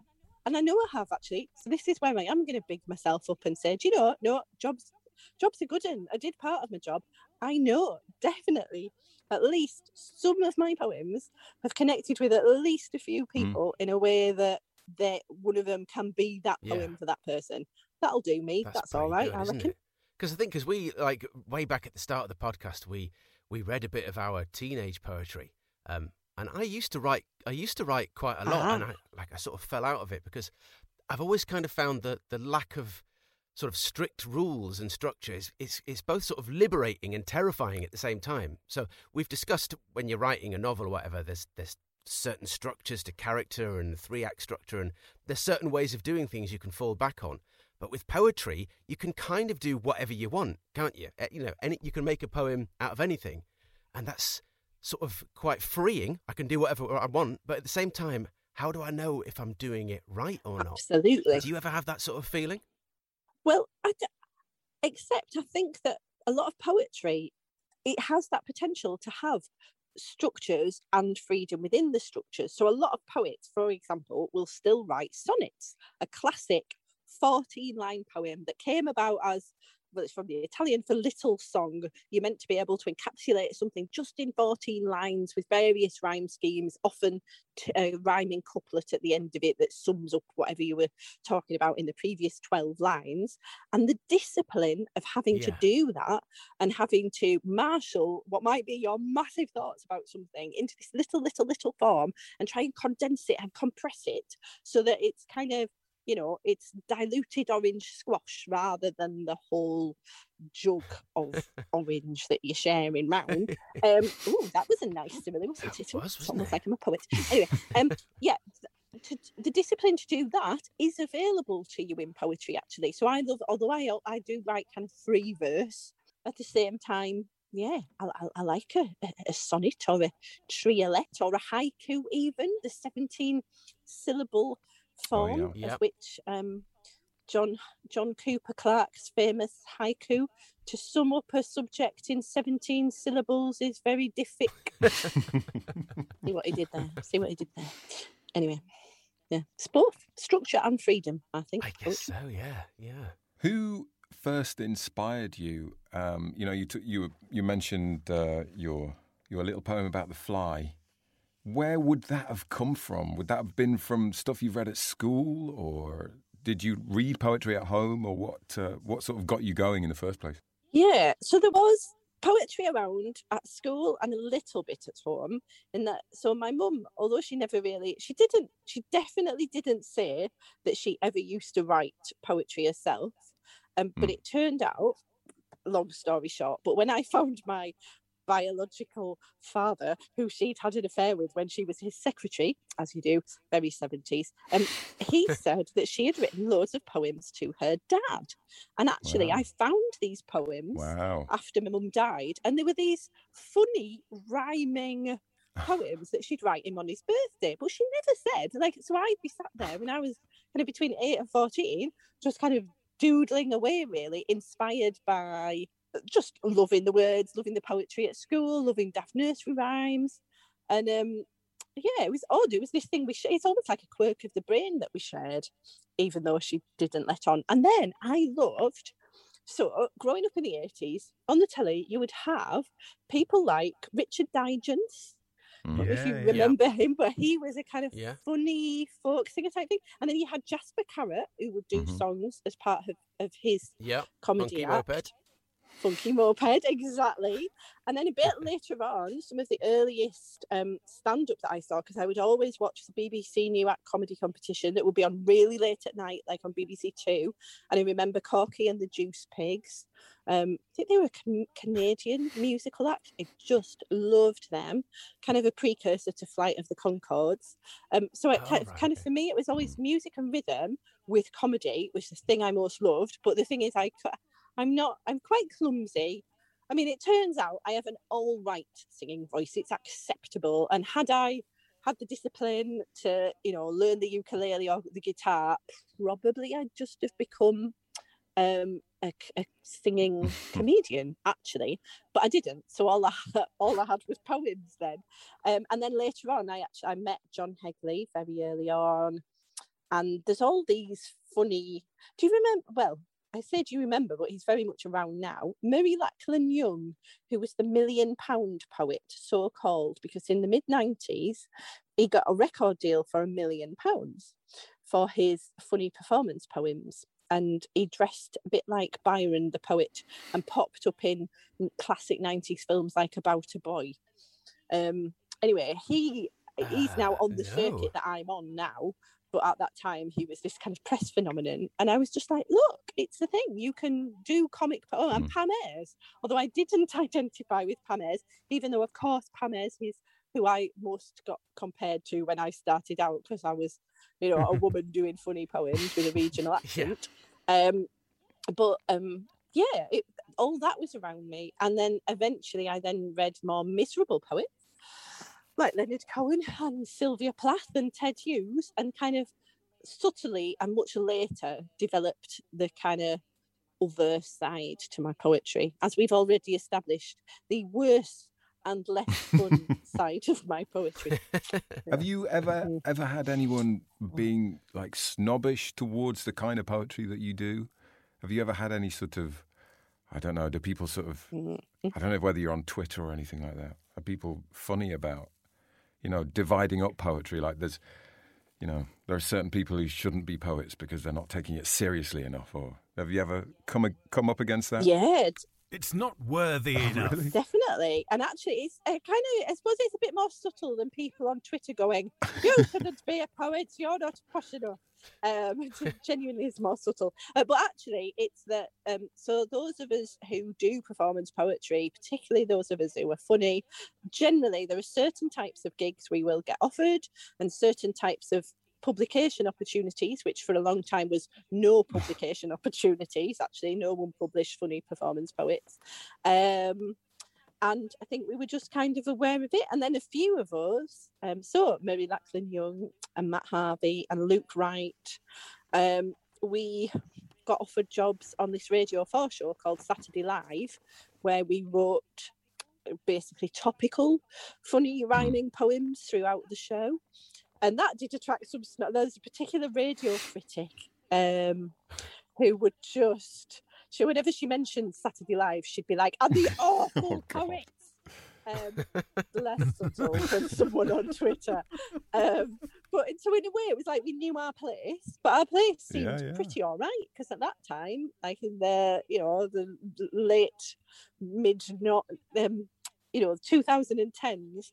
And I know I have actually. So this is where I am going to big myself up and say, do you know, no, jobs, jobs are good and I did part of my job. I know definitely at least some of my poems have connected with at least a few people mm. in a way that they, one of them can be that poem yeah. for that person. That'll do me. That's, That's all right, good, I reckon. Because I think, because we, like, way back at the start of the podcast, we we read a bit of our teenage poetry. Um, and I used to write, I used to write quite a lot, uh-huh. and I, like, I sort of fell out of it because I've always kind of found that the lack of sort of strict rules and structures is, is both sort of liberating and terrifying at the same time. So we've discussed when you're writing a novel or whatever, there's there's certain structures to character and three-act structure, and there's certain ways of doing things you can fall back on. But with poetry, you can kind of do whatever you want, can't you? You know, any, you can make a poem out of anything, and that's sort of quite freeing. I can do whatever I want, but at the same time, how do I know if I'm doing it right or not? Absolutely. Do you ever have that sort of feeling? Well, I d- except I think that a lot of poetry, it has that potential to have structures and freedom within the structures. So a lot of poets, for example, will still write sonnets, a classic fourteen-line poem that came about as, well, it's from the Italian for little song. You're meant to be able to encapsulate something just in fourteen lines with various rhyme schemes, often t- a rhyming couplet at the end of it that sums up whatever you were talking about in the previous twelve lines. And the discipline of having yeah. to do that and having to marshal what might be your massive thoughts about something into this little, little, little form and try and condense it and compress it so that it's kind of, you know, it's diluted orange squash rather than the whole jug of orange that you're sharing round. Um, oh, that was a nice simile, wasn't that it? Was, it's wasn't almost it? like I'm a poet. Anyway, um, yeah, to, the discipline to do that is available to you in poetry, actually. So I love, although I I do write kind of free verse, at the same time, yeah, I, I, I like a, a sonnet or a triolet or a haiku even, the seventeen syllable form oh, yeah. of yep. which um, John John Cooper Clarke's famous haiku, to sum up a subject in seventeen syllables is very difficult. See what he did there. See what he did there. Anyway, yeah, it's both structure and freedom, I think. I guess so. Yeah, yeah. Who first inspired you? Um, you know, you t- you you mentioned uh, your your little poem about the fly. Where would that have come from? Would that have been from stuff you've read at school, or did you read poetry at home, or what? Uh, what sort of got you going in the first place? Yeah, so there was poetry around at school and a little bit at home. In that, so my mum, although she never really, she didn't, she definitely didn't say that she ever used to write poetry herself. Um, but mm. it turned out, long story short, but when I found my biological father, who she'd had an affair with when she was his secretary, as you do, very seventies, um, he said that she had written loads of poems to her dad. And actually, wow. I found these poems wow. after my mum died, and they were these funny, rhyming poems that she'd write him on his birthday. But she never said, like, so I'd be sat there when I was kind of between eight and fourteen, just kind of doodling away, really, inspired by just loving the words, loving the poetry at school, loving daft nursery rhymes. And um, yeah, it was odd. It was this thing we sh- it's almost like a quirk of the brain that we shared, even though she didn't let on. And then I loved, so growing up in the eighties, on the telly, you would have people like Richard Digance. I don't know if you remember yeah. him, but he was a kind of yeah. funny folk singer type thing. And then you had Jasper Carrott, who would do mm-hmm. songs as part of, of his yep. comedy Funky act. Moped. Funky Moped, exactly. And then a bit later on, some of the earliest um, stand-up that I saw, because I would always watch the B B C New Act comedy competition that would be on really late at night, like on B B C Two. And I remember Corky and the Juice Pigs. Um, I think they were a can- Canadian musical act. I just loved them. Kind of a precursor to Flight of the Conchords. Um, so it, oh, kind, of, right. kind of for me, it was always music and rhythm with comedy, which is the thing I most loved. But the thing is, I... I'm not, I'm quite clumsy. I mean, it turns out I have an all right singing voice. It's acceptable. And had I had the discipline to, you know, learn the ukulele or the guitar, probably I'd just have become um, a, a singing comedian, actually. But I didn't. So all I, all I had was poems then. Um, and then later on, I actually I met John Hegley very early on. And there's all these funny, do you remember, well, I say do you remember, but he's very much around now, Murray Lachlan Young, who was the million pound poet, so called because in the mid nineties, he got a record deal for a million pounds for his funny performance poems. And he dressed a bit like Byron the poet and popped up in classic nineties films like About a Boy. Um, anyway, he he's now on the no. circuit that I'm on now. But at that time, he was this kind of press phenomenon. And I was just like, look, it's the thing. You can do comic... Oh, and Pam Ayres. Although I didn't identify with Pam Ayres, even though, of course, Pam Ayres is who I most got compared to when I started out because I was, you know, a woman doing funny poems with a regional accent. Yeah. Um, but, um, yeah, it, all that was around me. And then eventually I then read more miserable poets, like Leonard Cohen and Sylvia Plath and Ted Hughes, and kind of subtly and much later developed the kind of other side to my poetry. As we've already established, the worse and less fun side of my poetry. Have you ever ever had anyone being like snobbish towards the kind of poetry that you do? Have you ever had any sort of, I don't know, do people sort of, I don't know whether you're on Twitter or anything like that, are people funny about, you know, dividing up poetry? Like there's, you know, there are certain people who shouldn't be poets because they're not taking it seriously enough. Or have you ever come come up against that? Yeah. It's not worthy Oh, enough. really? Definitely. And actually, it's uh, kind of, I suppose it's a bit more subtle than people on Twitter going, you shouldn't be a poet, you're not posh enough. Um, it genuinely is more subtle. Uh, but actually, it's that, um, so those of us who do performance poetry, particularly those of us who are funny, generally there are certain types of gigs we will get offered and certain types of publication opportunities, which for a long time was no publication opportunities. Actually, no one published funny performance poets. Um, and I think we were just kind of aware of it. And then a few of us, um, so Murray Lachlan Young and Matt Harvey and Luke Wright, um, we got offered jobs on this Radio four show called Saturday Live, where we wrote basically topical, funny rhyming poems throughout the show. And that did attract some... There's a particular radio critic um, who would just... She, whenever she mentioned Saturday Live, she'd be like, "And the awful Oh, poets." Um, less subtle than someone on Twitter. Um, but so in a way, it was like we knew our place, but our place seemed Yeah, yeah. pretty all right because at that time, like in the, you know, the late, mid, not, um, you know, twenty tens,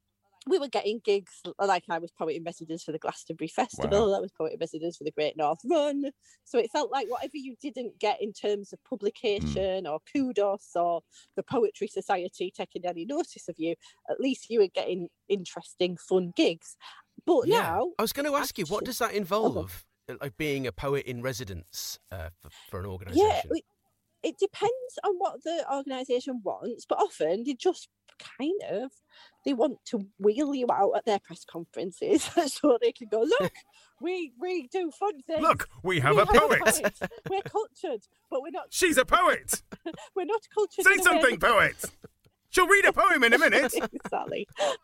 we were getting gigs, like I was poet in residence for the Glastonbury Festival, Wow. I was poet in residence for the Great North Run. So it felt like whatever you didn't get in terms of publication or kudos or the Poetry Society taking any notice of you, at least you were getting interesting, fun gigs. But Yeah. now... I was going to ask you, what actually- does that involve? Like being a poet in residence uh, for, for an organisation? Yeah, it, it depends on what the organisation wants, but often they just kind of, they want to wheel you out at their press conferences so they can go, look, we we do fun things. Look, we have We a poet. We're cultured, but we're not. She's a poet. We're not cultured. Say in a way something, that- poet. She'll read a poem in a minute. Exactly.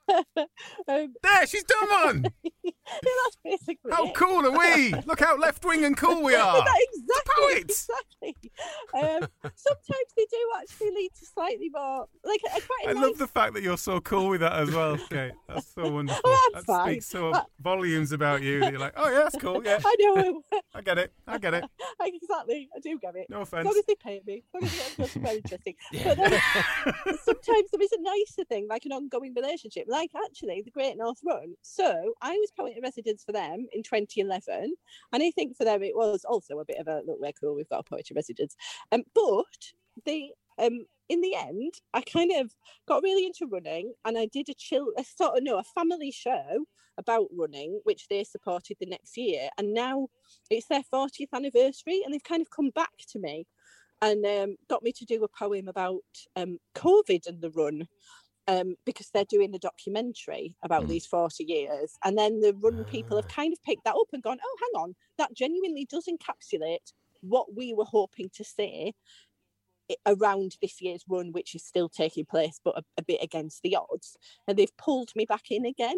um, There, she's done one. yeah, that's basically How it. cool are we? Look how left-wing and cool we are. Exactly. poet. Exactly. Um, sometimes they do actually lead to slightly more. Like I quite I like. love the fact that you're so cool with that as well, Kate. That's so wonderful. Oh, that that's fine. speaks so But- volumes about you. That you're like, oh yeah, that's cool. Yeah, I know. I get it. I get it. Exactly. I do get it. No As offense. long as they pay me. As long as it's not very interesting. Yeah. But then sometimes there is a nicer thing, like an ongoing relationship. Like actually the Great North Run. So I was poet in residence for them in twenty eleven. And I think for them it was also a bit of a, look, we're cool, we've got a poet in residence. Um, but they um in the end, I kind of got really into running and I did a chill, a sort of, no, a family show about running, which they supported the next year. And now it's their fortieth anniversary and they've kind of come back to me and um, got me to do a poem about um, COVID and the run. Um, because they're doing a documentary about Mm. these forty years. And then the run people have kind of picked that up and gone, oh, hang on, that genuinely does encapsulate what we were hoping to say i- around this year's run, which is still taking place, but a, a bit against the odds. And they've pulled me back in again.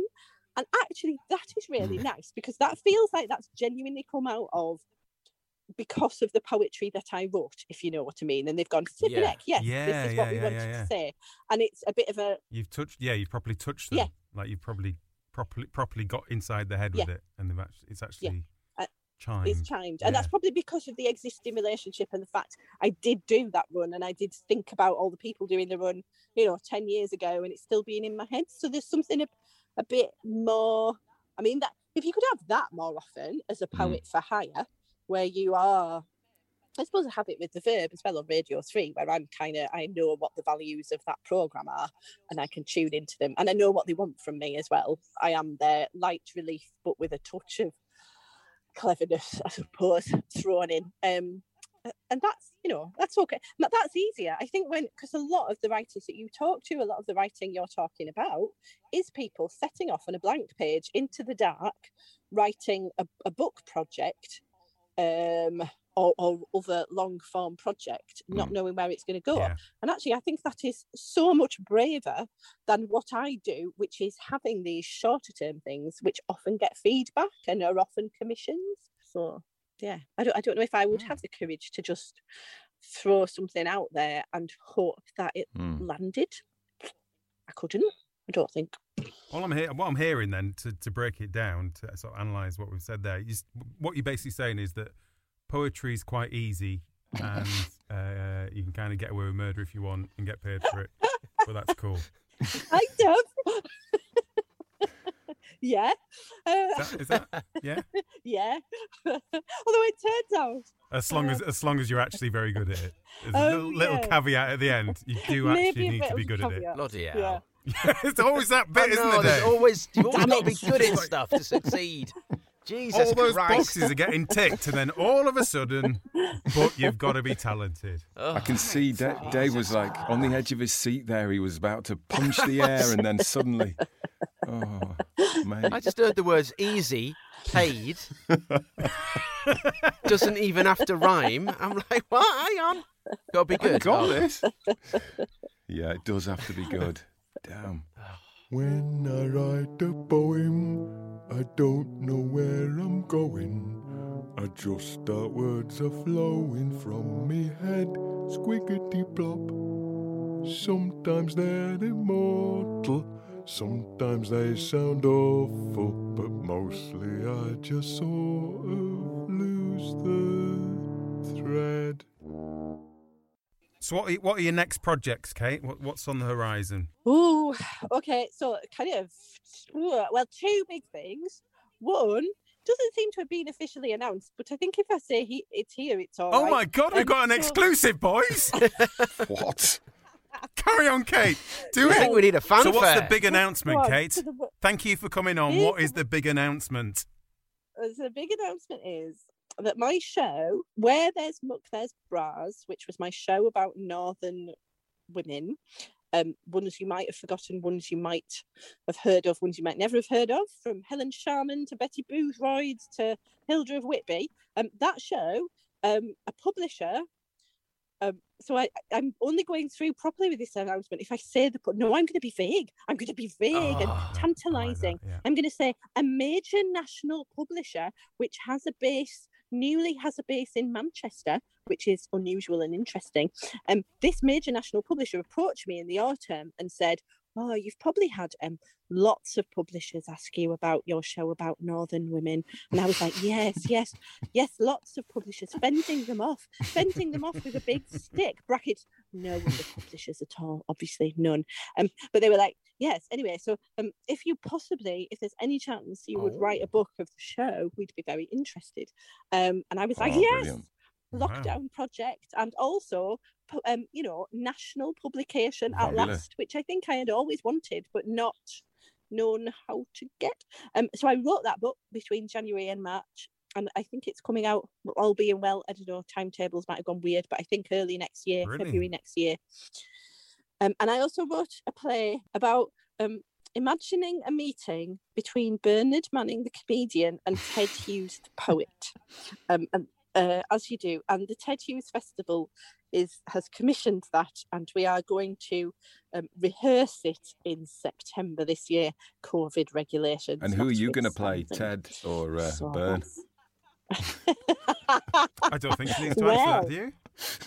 And actually, that is really nice because that feels like that's genuinely come out of because of the poetry that I wrote, if you know what I mean. And they've gone, flipping Yeah. heck, yes, Yeah, this is yeah, what we yeah, wanted yeah, yeah. to say. And it's a bit of a, You've touched, yeah, you've properly touched them. Yeah. Like you've probably properly properly got inside the head Yeah. with it, and they've actually, it's actually Uh, chimed. it's chimed. And Yeah. that's probably because of the existing relationship and the fact I did do that run and I did think about all the people doing the run, you know, ten years ago, and it's still being in my head. So there's something a, a bit more, I mean, that if you could have that more often as a poet for hire, where you are, I suppose I have it with the Verb as well on Radio three, where I'm kind of, I know what the values of that programme are and I can tune into them and I know what they want from me as well. I am their light relief, but with a touch of cleverness, I suppose, thrown in. Um, and that's, you know, that's okay. But that's easier. I think when, because a lot of the writers that you talk to, a lot of the writing you're talking about is people setting off on a blank page into the dark, writing a, a book project, um, or, or other long form project, not knowing where it's going to go. Yeah. And actually, I think that is so much braver than what I do, which is having these shorter term things, which often get feedback and are often commissions. So, yeah, I don't, I don't know if I would have the courage to just throw something out there and hope that it landed. I couldn't. I don't think. All I'm hear- what I'm hearing then, to, to break it down, to sort of analyse what we've said there, is what you're basically saying is that poetry is quite easy and uh, you can kind of get away with murder if you want and get paid for it. But that's cool. I don't. Yeah. Uh, Is that, is that yeah? yeah. Although it turns out, As long as as long as you're actually very good at it. There's a Oh, little, little yeah. caveat at the end. You do Maybe actually a need bit to be of good at it. caveat. Bloody hell. Yeah. It's always that bit, I isn't know, it, there's Dave? always, you've always Damn got to be it. good at stuff to succeed. Jesus All those Christ. boxes are getting ticked, and then all of a sudden, but you've got to be talented. I can see Da- Dave was like on the edge of his seat there. He was about to punch the air, and then suddenly, oh, mate. I just heard the words easy, paid, doesn't even have to rhyme. I'm like, what? Hang on. Got to be I good. got Oh. this. Yeah, it does have to be good. Damn. When I write a poem, I don't know where I'm going. I just start words are flowing from me head, squiggity plop. Sometimes they're immortal, sometimes they sound awful, but mostly I just sort of lose the thread. So, what are, what are your next projects, Kate? What, what's on the horizon? ooh, okay, so kind of, ooh, well, two big things. One doesn't seem to have been officially announced, but I think if I say he, it's here, it's all Oh right. my God, we've Um, got an so- exclusive, boys! What? Carry on, Kate. Do I think it. we need a fanfare. So, what's the big announcement, Go on, Kate? to the wo- Thank you for coming on. What is the big announcement? Uh, so the big announcement is that my show, Where There's Muck, There's Bras, which was my show about Northern women, um, ones you might have forgotten, ones you might have heard of, ones you might never have heard of, from Helen Sharman to Betty Boothroyd to Hilda of Whitby. Um, that show, um, a publisher. Um, so I, I'm only going through properly with this announcement. If I say the, pu- no, I'm going to be vague. I'm going to be vague Oh, and I like that, tantalising. yeah. I'm going to say a major national publisher, which has a base, newly has a base in Manchester, which is unusual and interesting. Um, this major national publisher approached me in the autumn and said, oh, you've probably had um, lots of publishers ask you about your show about Northern women. And I was like, yes, yes, yes, lots of publishers, fending them off, fending them off with a big stick, brackets, no other publishers at all, obviously none. Um, but they were like, yes, anyway, so um, if you possibly, if there's any chance you would write a book of the show, we'd be very interested. Um, and I was like, Oh, yes, brilliant. lockdown project, and also pu- um you know national publication at Fabulous. last, which I think I had always wanted but not known how to get. Um so I wrote that book between January and March, and I think it's coming out, all being well, I don't know, timetables might have gone weird, but I think early next year, Brilliant. February next year. Um and I also wrote a play about um imagining a meeting between Bernard Manning the comedian and Ted Hughes the poet. Um and uh, as you do, and the Ted Hughes Festival is has commissioned that, and we are going to um, rehearse it in September this year. COVID regulations. And who are you going to play, Ted or uh, So Bern? I don't think she thinks twice Well. that, do you?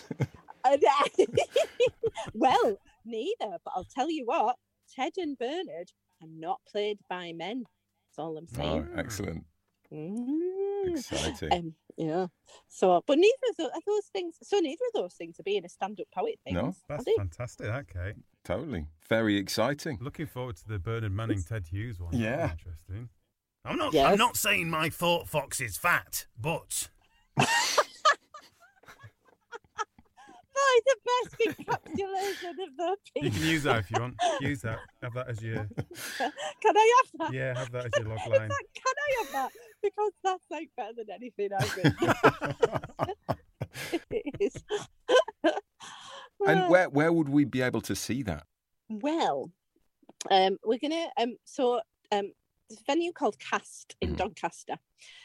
Well, neither. But I'll tell you what, Ted and Bernard are not played by men. That's all I'm Oh, saying. excellent. Mm. Exciting. Um, yeah. So, but neither of those, are those things. So neither of those things are being a stand-up poet thing. No. That's are they? fantastic, that, Kate. Totally. Very exciting. Looking forward to the Bernard Manning, Ted Hughes one. Yeah. That'll be interesting. I'm not, Yes. I'm not saying my thought fox is fat, but... That is the best encapsulation of the You piece. can use that if you want. Use that. Have that as your... Can I have that? Yeah, have that as your log Is line. that, can I have that? Because that's like better than anything I've written. It is. And where where would we be able to see that? Well, um, we're gonna um, so um, there's a venue called Cast in Mhm. Doncaster,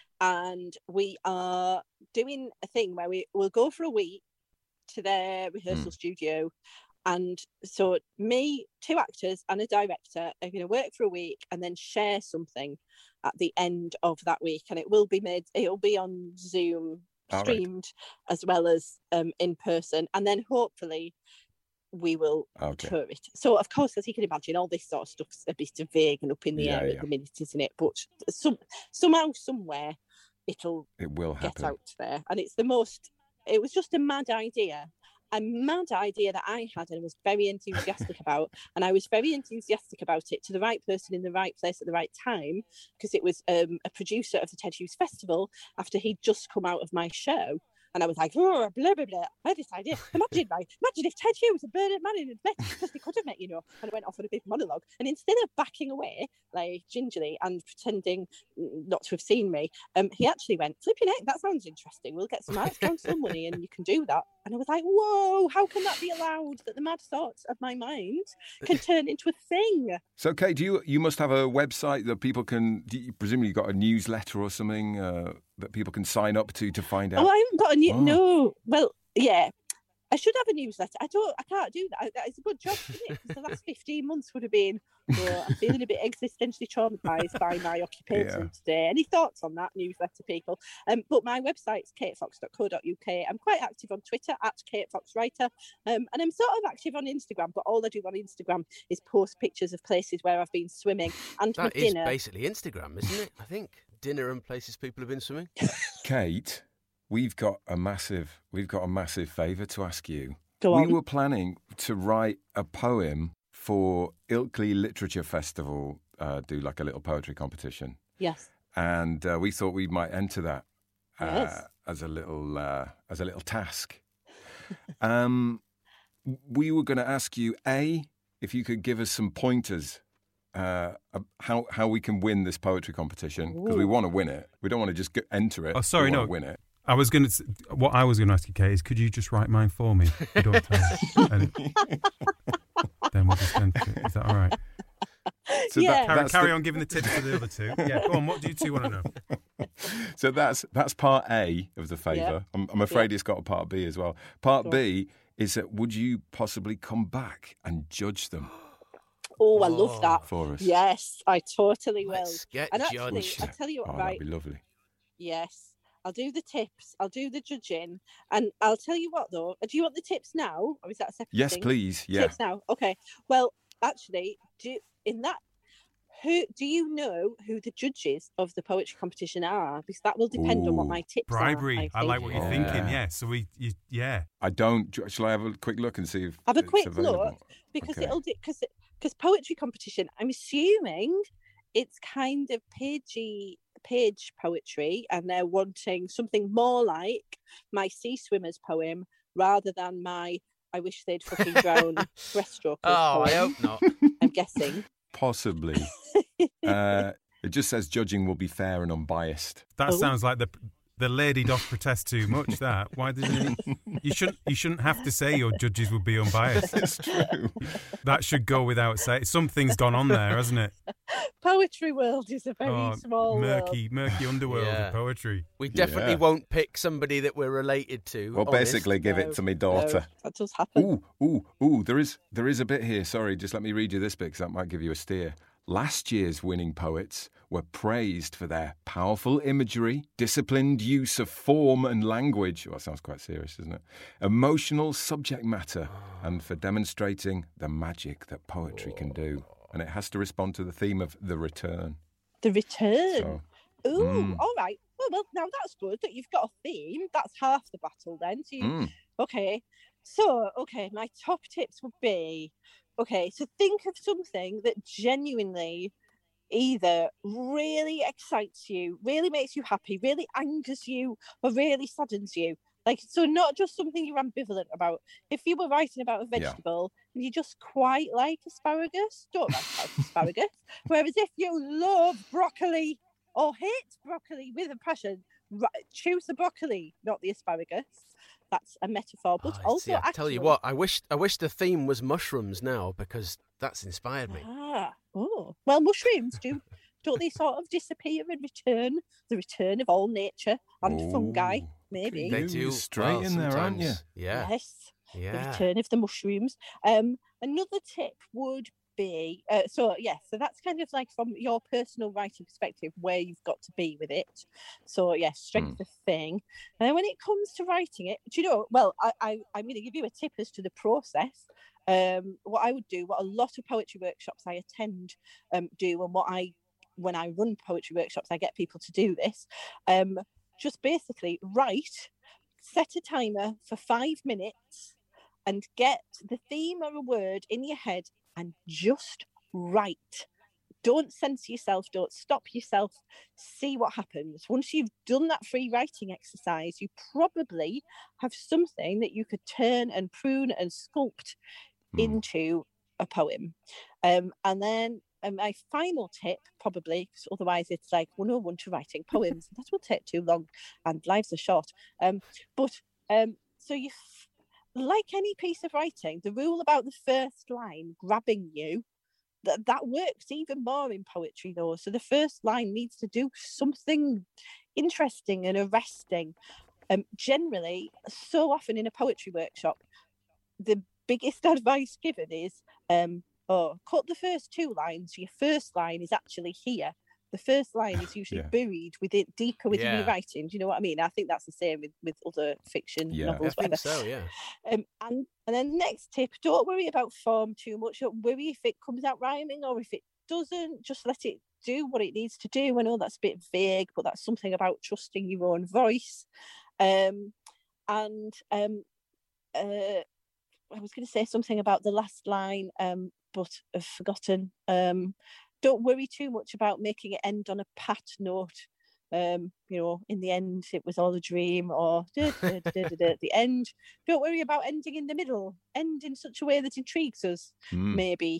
and we are doing a thing where we will go for a week to their rehearsal studio, and so me, two actors, and a director are going to work for a week and then share something at the end of that week, and it will be made. It'll be on Zoom. All right. Streamed as well as um, in person, and then hopefully we will Okay. tour it. So of course, as you can imagine, all this sort of stuff's a bit vague and up in the Yeah, air yeah. at the minute, isn't it? But some somehow, somewhere, it'll It will get happen. out there, and it's the most. It was just a mad idea, a mad idea that I had and was very enthusiastic about, and I was very enthusiastic about it to the right person in the right place at the right time, because it was um, a producer of the Ted Hughes Festival after he'd just come out of my show. And I was like, oh, blah, blah, blah. I had this idea. Imagine, right? Imagine if Ted Hughes and Bernard Manning had met, because they could have met, you know. And I went off on a big monologue. And instead of backing away, like gingerly, and pretending not to have seen me, um, he actually went, flipping heck, that sounds interesting. We'll get some arts council money and you can do that. And I was like, whoa, how can that be allowed? That the mad thoughts of my mind can turn into a thing. So, Kate, do you you must have a website that people can? Do you, presumably, you got a newsletter or something uh, that people can sign up to to find out. Oh, I haven't got a new. Oh. No, well, yeah, I should have a newsletter. I don't. I can't do that. I- It's a good job, isn't it? Because the last fifteen months would have been. Oh, I'm feeling a bit existentially traumatised by my occupation Yeah. today. Any thoughts on that, newsletter people? Um, but my website's kate fox dot co dot U K. I'm quite active on Twitter at katefoxwriter, um, and I'm sort of active on Instagram. But all I do on Instagram is post pictures of places where I've been swimming and That my is dinner. basically Instagram, isn't it? I think dinner and places people have been swimming. Kate, we've got a massive we've got a massive favour to ask you. Go we on. were planning to write a poem for Ilkley Literature Festival, uh, do like a little poetry competition, Yes. and uh, we thought we might enter that uh, Yes. as a little uh, as a little task. um, we were going to ask you, A, if you could give us some pointers. Uh, of how how we can win this poetry competition, because we Ooh. want to win it. We don't want to just get, enter it. Oh, sorry, we no. want to win it. I was going to. What I was going to ask you, Kate, is could you just write mine for me? You don't tell me. And then we'll just enter it. Is that all right? So Yeah. that, Carry, that's carry the- on giving the tips to the other two. Yeah, go on. What do you two want to know? So that's that's part A of the favour. Yeah. I'm, I'm afraid it's got a part B as well. Part Go on. B is that would you possibly come back and judge them Oh, I love that. for us? Yes, I totally will. Let's get And actually, judged. I'll tell you what, Oh, right? that'd be lovely. Yes, I'll do the tips. I'll do the judging, and I'll tell you what though. Do you want the tips now, or is that a separate Yes, thing? please. Yeah. Tips now. Okay. Well, actually, do in that. Who do you know who the judges of the poetry competition are? Because that will depend on what Ooh. my tips Bribery. are. I, like what you're Yeah. thinking. Yeah. So we. You, yeah. I don't. Shall I have a quick look and see if Have a it's quick available? look, because Okay. it'll because because poetry competition. I'm assuming it's kind of pagey page poetry, and they're wanting something more like my Sea Swimmers poem rather than my I wish they'd fucking drown breaststrokers Oh, I poem. hope not. I'm guessing. Possibly. uh, it just says judging will be fair and unbiased. That Oh. sounds like the the lady doth protest too much. That why did you? You shouldn't. You shouldn't have to say your judges would be unbiased. It's true. That should go without saying. Something's gone on there, hasn't it? Poetry world is a very Oh, small murky, world. murky underworld Yeah. of poetry. We definitely Yeah. won't pick somebody that we're related to. Well, honest. basically, give No, it to me daughter. No, that does happen. Ooh, ooh, ooh! There is there is a bit here. Sorry, just let me read you this bit because that might give you a steer. Last year's winning poets were praised for their powerful imagery, disciplined use of form and language. Well, that sounds quite serious, doesn't it? Emotional subject matter, and for demonstrating the magic that poetry can do. And it has to respond to the theme of the return. The return. So, Ooh, Mm. all right. Well, well, now that's good that you've got a theme. That's half the battle then. So you, mm, okay. So, okay, my top tips would be, okay, so think of something that genuinely either really excites you, really makes you happy, really angers you, or really saddens you. Like, so not just something you're ambivalent about. If you were writing about a Yeah. vegetable and you just quite like asparagus, don't write about asparagus. Whereas if you love broccoli or hate broccoli with a passion, ri- choose the broccoli, not the asparagus. That's a metaphor, but Oh, also see, I actually, tell you what, I wish I wish the theme was mushrooms now because that's inspired me. Ah, oh, well, mushrooms do. Don't they sort of disappear and return? The return of all nature and fungi, Ooh. maybe. They You're do straight well, in there, aren't you? sometimes. Yeah, Yes, the yeah. return of the mushrooms. Um, another tip would be uh, so yes, so that's kind of like from your personal writing perspective where you've got to be with it. So yes, strength of thing. And then when it comes to writing it, do you know? Well, I, I I'm going to give you a tip as to the process. Um, what I would do, what a lot of poetry workshops I attend um, do, and what I when I run poetry workshops, I get people to do this. Um, just basically write, set a timer for five minutes, and get the theme or a word in your head and just write. Don't censor yourself. Don't stop yourself. See what happens. Once you've done that free writing exercise, you probably have something that you could turn and prune and sculpt Mm. into a poem. Um, and then um, my final tip, probably, because otherwise it's like one oh one to writing poems. That will take too long and lives are short. Um, but um, so you, f- like any piece of writing, the rule about the first line grabbing you, that that works even more in poetry though. So the first line needs to do something interesting and arresting. Um, generally, so often in a poetry workshop, the biggest advice given is, um, oh, cut the first two lines. Your first line is actually here. The first line is usually Yeah. buried within deeper within Yeah. your writing. Do you know what I mean? I think that's the same with, with other fiction Yeah. I novels, think whatever. so. Yeah. Um, and and then next tip: don't worry about form too much. Don't worry if it comes out rhyming or if it doesn't. Just let it do what it needs to do. I know that's a bit vague, but that's something about trusting your own voice. Um, and um, uh, I was going to say something about the last line, um, but I've forgotten. Um, don't worry too much about making it end on a pat note. Um, you know, in the end, it was all a dream, or da, da, da, da, da, at the end. Don't worry about ending in the middle. End in such a way that intrigues us, Mm. maybe.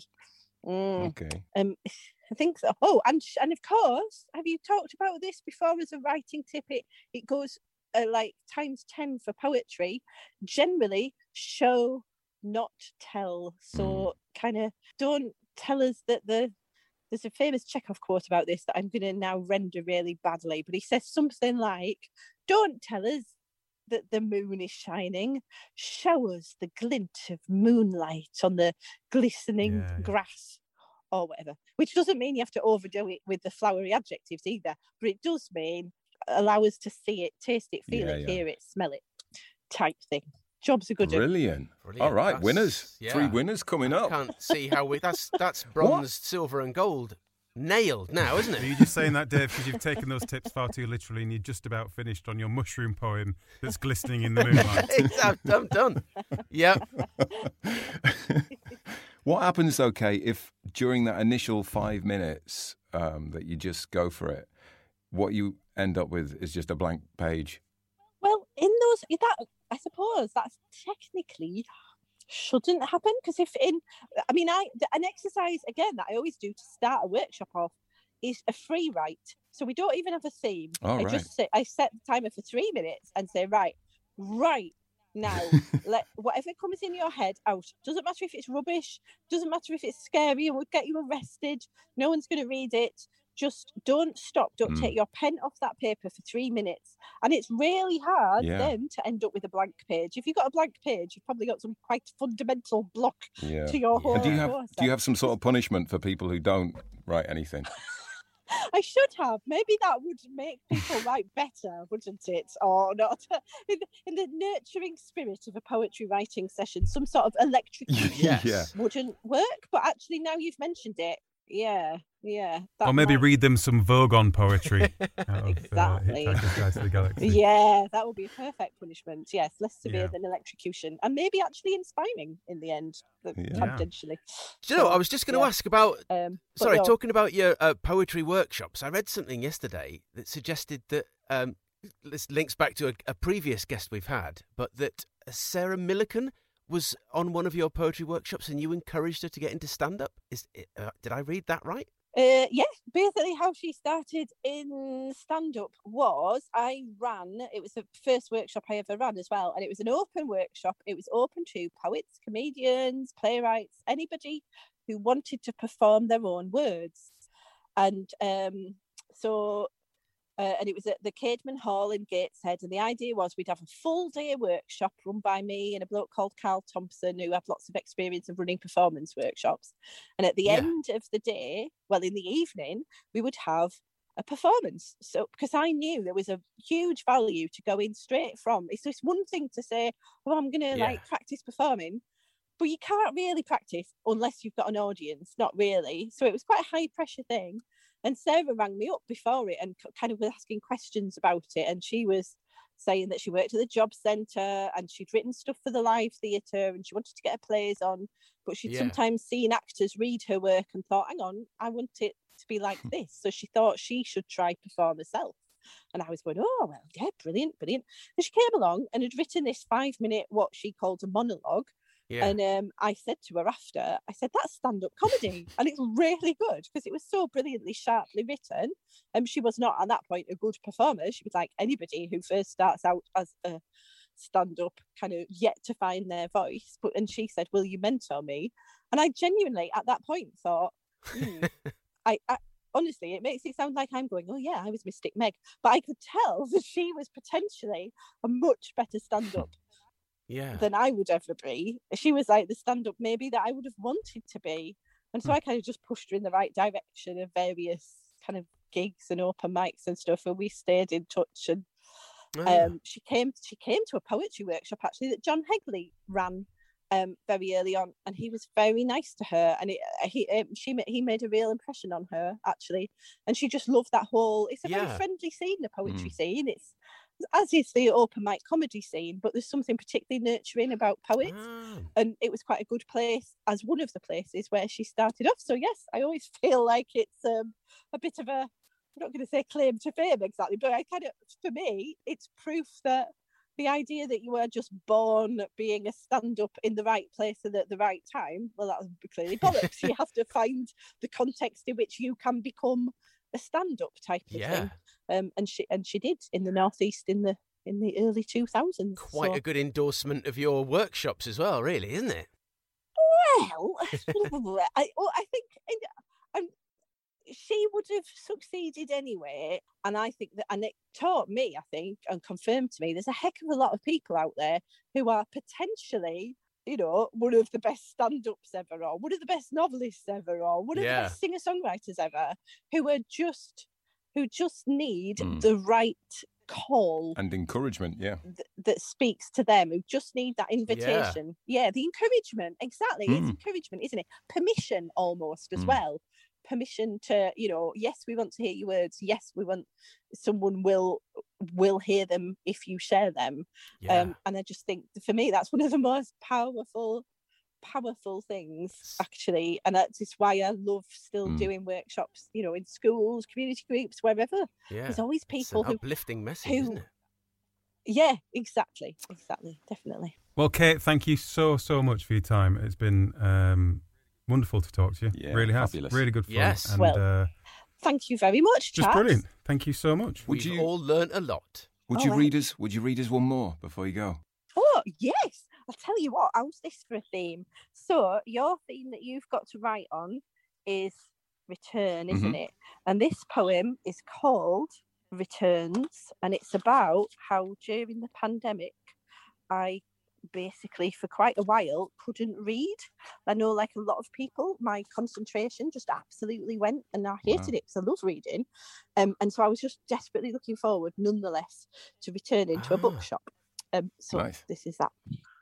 Mm, Okay. um, I think so. Oh, and and of course, have you talked about this before as a writing tip? It it goes uh, like times ten for poetry. Generally, show, not tell. So kind of don't tell us that the there's a famous Chekhov quote about this that I'm going to now render really badly, but he says something like, don't tell us that the moon is shining, show us the glint of moonlight on the glistening Yeah, yeah. grass or whatever, which doesn't mean you have to overdo it with the flowery adjectives either, but it does mean allow us to see it, taste it, feel Yeah, it, yeah. hear it, smell it type thing. Job's a good one. Brilliant. Brilliant. All right, That's- winners. Three yeah. winners coming up. Can't see how we. That's that's bronze, silver, and gold. Nailed now, isn't Are it? you just saying that, Dave, because you've taken those tips far too literally and you're just about finished on your mushroom poem that's glistening in the moonlight? I'm, I'm done. Yep. What happens, okay, if during that initial five minutes um, that you just go for it, what you end up with is just a blank page? Well, in those, that I suppose that's technically shouldn't happen, because if in, I mean, I an exercise again that I always do to start a workshop off is a free write. So we don't even have a theme. Oh, I right. just say, I set the timer for three minutes and say, right, right now, let whatever comes in your head out. Doesn't matter if it's rubbish. Doesn't matter if it's scary and would get you arrested. No one's going to read it. Just don't stop. Don't Mm. take your pen off that paper for three minutes. And it's really hard Yeah. then to end up with a blank page. If you've got a blank page, you've probably got some quite fundamental block Yeah. to your whole And do you have process. do you have some sort of punishment for people who don't write anything? I should have. Maybe that would make people write better, wouldn't it? Or not? In the, in the nurturing spirit of a poetry writing session, some sort of electrocution Yes. Yeah. wouldn't work. But actually, now you've mentioned it, yeah, yeah. that Or maybe might- read them some Vogon poetry. out of, Exactly. Uh, Hitchhiker's Guide to the Galaxy. Yeah, that would be a perfect punishment. Yes, less severe Yeah. than electrocution, and maybe actually inspiring in the end, uh, Yeah. confidentially. Do you know, So, I was just going to yeah. ask about, Um, but sorry, no, talking about your uh, poetry workshops. I read something yesterday that suggested that, um, this links back to a, a previous guest we've had, but that Sarah Millican was on one of your poetry workshops and you encouraged her to get into stand-up. Is it, uh, did I read that right? Uh, yes, basically how she started in stand-up was I ran, it was the first workshop I ever ran as well, and it was an open workshop. It was open to poets, comedians, playwrights, anybody who wanted to perform their own words. And um, so, uh, and it was at the Caedmon Hall in Gateshead, and the idea was we'd have a full day workshop run by me and a bloke called Carl Thompson, who had lots of experience of running performance workshops. And at the Yeah. end of the day, well, in the evening, we would have a performance. So, because I knew there was a huge value to going straight from, it's just one thing to say, well, I'm going to Yeah. like practice performing, but you can't really practice unless you've got an audience, not really. So it was quite a high pressure thing. And Sarah rang me up before it and k- kind of was asking questions about it. And she was saying that she worked at the job centre and she'd written stuff for the live theatre and she wanted to get her plays on, but she'd Yeah. sometimes seen actors read her work and thought, hang on, I want it to be like this. So she thought she should try perform herself. And I was going, oh, well, yeah, brilliant, brilliant. And she came along and had written this five minute, what she called a monologue. Yeah. And um, I said to her after, I said, that's stand-up comedy. And it's really good because it was so brilliantly, sharply written. And um, she was not, at that point, a good performer. She was like anybody who first starts out as a stand-up, kind of yet to find their voice. But And she said, will you mentor me? And I genuinely, at that point, thought, hmm, I, I honestly, it makes it sound like I'm going, oh, yeah, I was Mystic Meg. But I could tell that she was potentially a much better stand-up Yeah. than I would ever be. She was like the stand-up maybe that I would have wanted to be. And so I kind of just pushed her in the right direction of various kind of gigs and open mics and stuff, and we stayed in touch. And Ah. um, she came she came to a poetry workshop actually that John Hegley ran um, very early on, and he was very nice to her, and it, he um, she ma- he made a real impression on her actually, and she just loved that whole. It's a Yeah. very friendly scene, the poetry Mm. scene. It's as is the open mic comedy scene, but there's something particularly nurturing about poets. Ah. And it was quite a good place as one of the places where she started off. So yes, I always feel like it's um, a bit of a, I'm not going to say claim to fame exactly, but I kind of, for me, it's proof that the idea that you were just born being a stand-up in the right place and at the right time, well, that's clearly bollocks. You have to find the context in which you can become a stand-up type of Yeah. thing. Um, and she and she did in the northeast in the in the early two thousands. Quite so. a good endorsement of your workshops as well, really, isn't it? Well, I, well, I think um, she would have succeeded anyway. And I think that, and it taught me, I think, and confirmed to me, there's a heck of a lot of people out there who are potentially, you know, one of the best stand-ups ever, or one of the best novelists ever, or one of Yeah. the best singer-songwriters ever, who are just, who just need Mm. the right call And encouragement, yeah. th- that speaks to them, who just need that invitation. Yeah, the encouragement. Exactly. It's Mm. encouragement, isn't it? Permission almost as Mm. well. Permission to, you know, yes, we want to hear your words. Yes, we want someone will will hear them if you share them. Yeah. Um, and I just think for me that's one of the most powerful powerful things actually, and that's just why I love still Mm. doing workshops, you know, in schools, community groups, wherever. yeah. There's always It's people an who uplifting message, who- isn't it? yeah, exactly, exactly, definitely. Well, Kate, thank you so, so much for your time. It's been um, wonderful to talk to you. Yeah, really has. fabulous. Really good fun. Yes. And Well, uh, Thank you very much, Just chaps. brilliant. Thank you so much. Would We've you all learnt a lot. would All you right. read us would you read us one more before you go? Oh, yes. I'll tell you what, how's this for a theme? So, your theme that you've got to write on is return, isn't Mhm. it? And this poem is called Returns, and it's about how during the pandemic, I basically for quite a while couldn't read. I know, like a lot of people, my concentration just absolutely went, and I hated Wow. it because I love reading. Um, and so I was just desperately looking forward, nonetheless, to returning to a Ah. bookshop. Um, so Nice. this is that.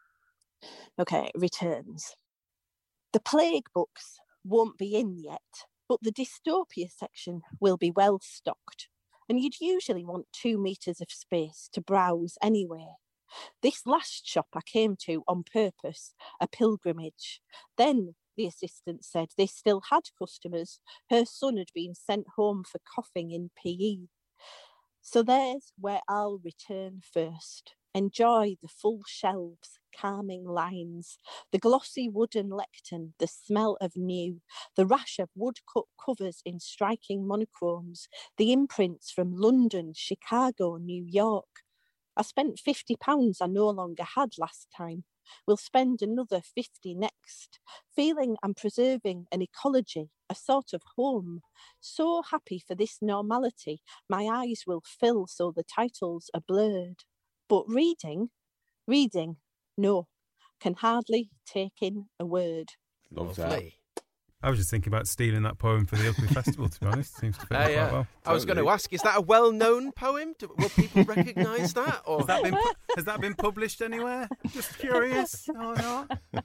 Okay, returns. The plague books won't be in yet, but the dystopia section will be well stocked, and you'd usually want two metres of space to browse anyway. This last shop I came to on purpose, a pilgrimage. Then the assistant said they still had customers. Her son had been sent home for coughing in P E. So there's where I'll return first. Enjoy the full shelves, calming lines, the glossy wooden lectern, the smell of new, the rash of woodcut covers in striking monochromes, the imprints from London, Chicago, New York. I spent fifty pounds I no longer had last time. We'll spend another fifty next, feeling I'm preserving an ecology, a sort of home. So happy for this normality, my eyes will fill so the titles are blurred. But reading, reading, no, can hardly take in a word. Love that. Lovely. I was just thinking about stealing that poem for the Ilkley Festival, to be honest. Seems to fit Uh, in quite yeah. well. I was going to Totally. ask, is that a well-known poem? Do, will people recognise that? Or Has that been pu- has that been published anywhere? Just curious. Oh no.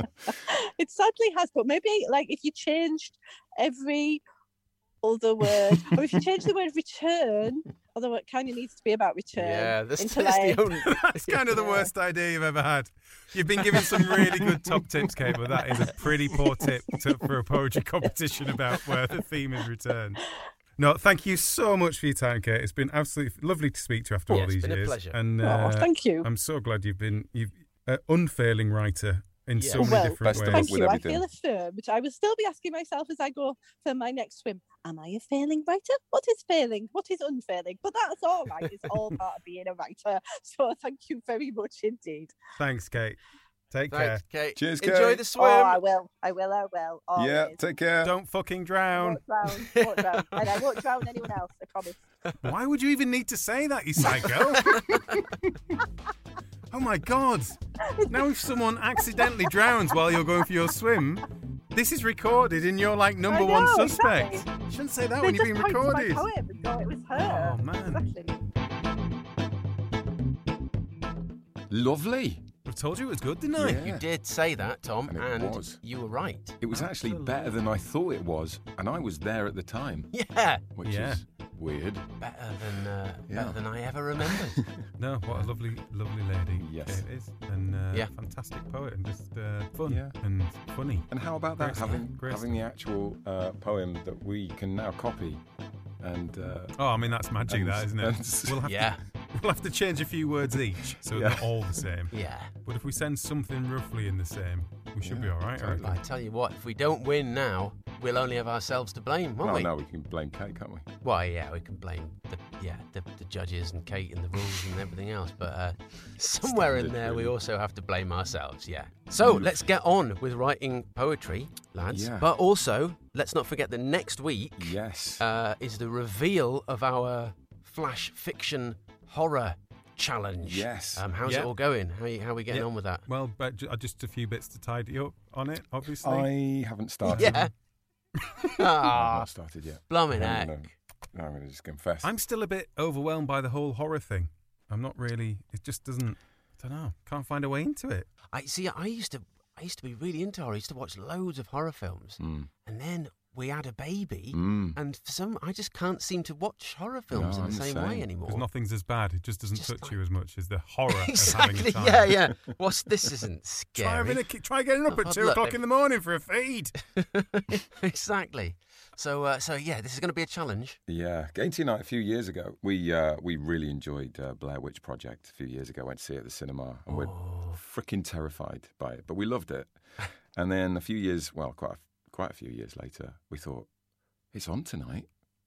It sadly has, but maybe like if you changed every other word, or if you change the word return, although it kind of needs to be about return. yeah, this into is like, the only. That's kind of the Yeah. worst idea you've ever had. You've been given some really good top tips, Kate, but that is a pretty poor tip to, for a poetry competition about where the theme is return. No, thank you so much for your time, Kate. It's been absolutely lovely to speak to you after Yeah, all it's these been a years. pleasure. And Oh, uh, thank you. I'm so glad you've been you've an unfailing writer in Yeah. so many Well, different best of ways. luck Thank with you. I everything. feel affirmed. I will still be asking myself as I go for my next swim, am I a failing writer? What is failing? What is unfailing? But that's all right. It's all part of being a writer. So thank you very much indeed. Thanks, Kate. Take Thanks, care. Kate. Cheers, Enjoy Kate. the swim. Oh, I will. I will. I will. Always. Yeah, take care. Don't fucking I drown. won't drown. Won't drown. And I won't drown anyone else. I promise. Why would you even need to say that, you psycho? Oh my God. Now if someone accidentally drowns while you're going for your swim, this is recorded and you're like number I know, one suspect. exactly. You shouldn't say that They when you're just being point to my recorded. poem and go, it was her. Oh, man. Exactly. Lovely. I told you it was good, didn't I? Yeah. You did say that, Tom, And and, it was. you were right. It was actually better than I thought it was, and I was there at the time, Yeah, which Yeah. is weird. better than uh, Yeah. better than I ever remembered. No, what a lovely, lovely lady Yes. Kate is. And uh, Yeah. fantastic poet and just uh, fun Yeah. and funny. And how about that? Great stuff, having great having the actual uh, poem that we can now copy, and uh, Oh, I mean, that's magic, And- that, isn't it? and- We'll have, yeah, to, we'll have to change a few words each, so Yeah. they're not all the same. yeah. But if we send something roughly in the same, we should Yeah, be all right, I totally. reckon. I tell you what, if we don't win now, we'll only have ourselves to blame, won't well, we? now we can blame Kate, can't we? Well, yeah, we can blame the yeah the, the judges and Kate and the rules and everything else, but uh, somewhere in Standard, there we really. also have to blame ourselves. Yeah. So Oof. let's get on with writing poetry, lads. Yeah. But also, let's not forget that next week Yes. uh, is the reveal of our flash fiction horror challenge. Yes. Um, how's Yeah. it all going? How, you- how are we getting Yeah. on with that? Well, but ju- uh, just a few bits to tidy up on it, obviously. I haven't started. Yeah. I've Ah, not started yet. blumming No, no, heck. no. No, I'm going to just confess. I'm still a bit overwhelmed by the whole horror thing. I'm not really. It just doesn't. I don't know. Can't find a way into it. I see. I used to. I used to be really into horror. I used to watch loads of horror films, Mm. and then we had a baby, Mm. and for some, I just can't seem to watch horror films No, in the I'm the same, same. way anymore. Because nothing's as bad. It just doesn't Just touch like- you as much as the horror of having exactly. a child. Yeah, yeah. What's this? Isn't Try, scary. having a, ki- try getting up Oh, at two look, o'clock if- in the morning for a feed. exactly. So, uh, so yeah, this is going to be a challenge. Yeah, Gainty and I, a few years ago, we uh, we really enjoyed uh, Blair Witch Project a few years ago. Went to see it at the cinema, and we're Oh. freaking terrified by it, but we loved it. And then a few years, well, quite a, quite a few years later, we thought, it's on tonight.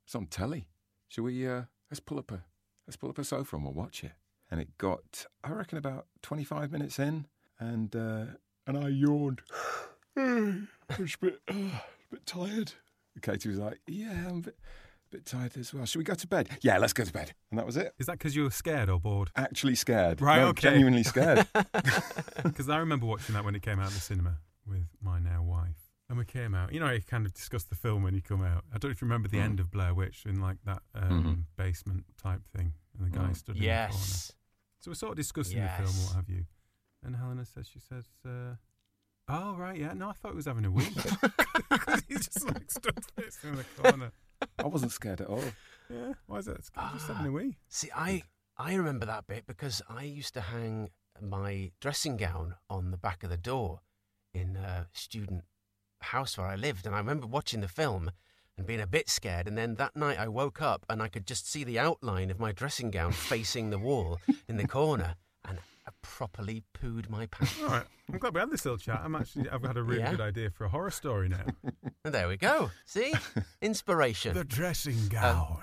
It's on telly. Shall we, uh, let's pull up a, let's pull up a sofa and we'll watch it. And it got, I reckon, about twenty-five minutes in, and uh, and I yawned. I was a bit, uh, a bit tired. Katie was like, yeah, I'm a bit, bit tired as well. Should we go to bed? Yeah, let's go to bed. And that was it. Is that because you were scared or bored? Actually scared. Right, no, okay. Genuinely scared. Because I remember watching that when it came out in the cinema with my now wife. And we came out. You know, you kind of discussed the film when you come out. I don't know if you remember the mm. end of Blair Witch in like that um, mm-hmm. basement type thing. And the guy mm. stood in yes. the corner. So we're sort of discussing yes. the film, what have you. And Helena says, she says, uh, oh, right, yeah. No, I thought he was having a wee. Because he just like stood facing in the corner. I wasn't scared at all. Yeah, why is that? He's just having a wee. See, I, I remember that bit because I used to hang my dressing gown on the back of the door in a student house where I lived. And I remember watching the film and being a bit scared. And then that night I woke up and I could just see the outline of my dressing gown facing the wall in the corner. And I properly pooed my pants. All right. I'm glad we had this little chat. I'm actually, I've had a really yeah. good idea for a horror story now. And there we go. See? Inspiration. The dressing gown.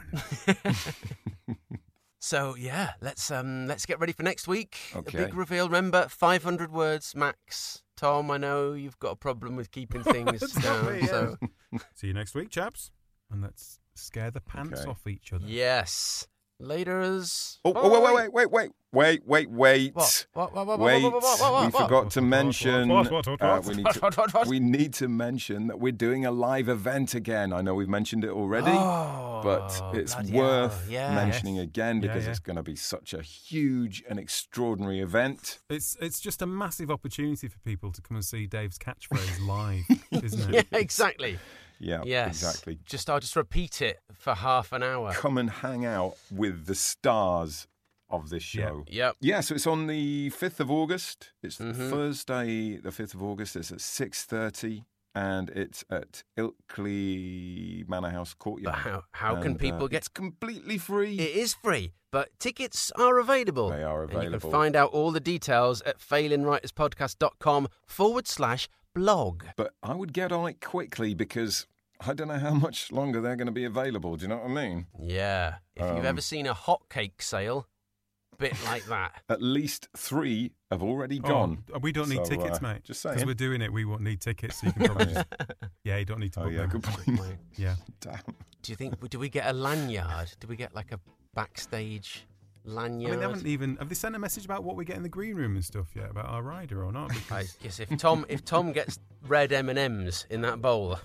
Um, so, yeah, let's um, let's get ready for next week. Okay. A big reveal. Remember, five hundred words max. Tom, I know you've got a problem with keeping things down. Me, yeah. So, see you next week, chaps. And let's scare the pants Okay. off each other. yes. Laters. Oh, oh, wait, wait, wait, wait, wait, wait, wait. What? What? What? What? Wait, What? What? What? What? we What? forgot to mention. What, what, what, what, uh, what? we, need What? to, What? What? What? we need to mention that we're doing a live event again. I know we've mentioned it already, Oh, but it's bloody worth hell. Yeah. mentioning again because Yeah, yeah. it's going to be such a huge and extraordinary event. It's it's just a massive opportunity for people to come and see Dave's catchphrase live, isn't Yeah, it? exactly. Yeah, Yes. exactly. Just I'll just repeat it for half an hour. Come and hang out with the stars of this Yeah. show. Yep. Yeah, so it's on the fifth of August. It's Mhm. Thursday, the fifth of August. It's at six thirty, and it's at Ilkley Manor House Courtyard. But how how can And, uh, people get? It's completely free. It is free, but tickets are available. They are And you available. can find out all the details at failinwriterspodcast.com forward slash blog. But I would get on it quickly because I don't know how much longer they're going to be available. Do you know what I mean? Yeah. If you've Um, ever seen a hotcake sale, bit like that. At least three have already gone. Oh, we don't need So, tickets, uh, mate. just Because saying. we're doing it, we won't need tickets. So you can probably just, yeah, you don't need to Oh, book yeah, them. good point. Yeah. Damn. Do you think, do we get a lanyard? Do we get like a backstage I lanyard? mean, they haven't even have they sent a message about what we get in the green room and stuff yet about our rider or not? I Because guess if Tom if Tom gets red M and M's in that bowl,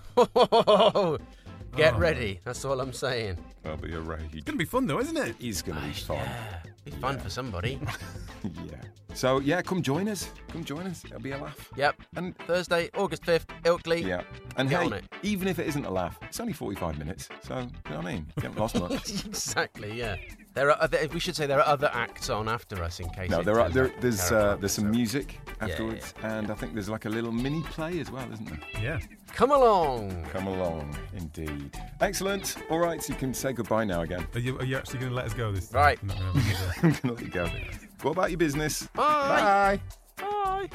get Oh. ready. That's all I'm saying. That'll be a rage. it's gonna be fun though, isn't it? It's going to be fun. Yeah, be fun for somebody. Yeah. So, yeah, come join us. Come join us. It'll be a laugh. Yep. And, Thursday, August fifth, Ilkley. yeah. And Get hey, on it. even if it isn't a laugh, it's only forty-five minutes. So, you know what I mean? You haven't lost much. Exactly. Yeah. There are other, we should say there are other acts on after us in case. No, it there are turns there, out there's terrible. uh, there's some So, music yeah, afterwards, and I think there's like a little mini play as well, isn't there? Yeah. Come along. Come along, indeed. Excellent. All right, so you can say goodbye now again. Are you, are you actually going to let us go this time? Right. I'm not gonna have I'm gonna let you go. Go about your business. Bye. Bye. Bye.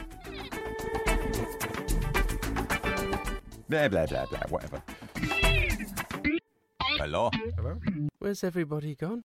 Blah blah blah blah. Whatever. Hello. a- Hello? Where's everybody gone?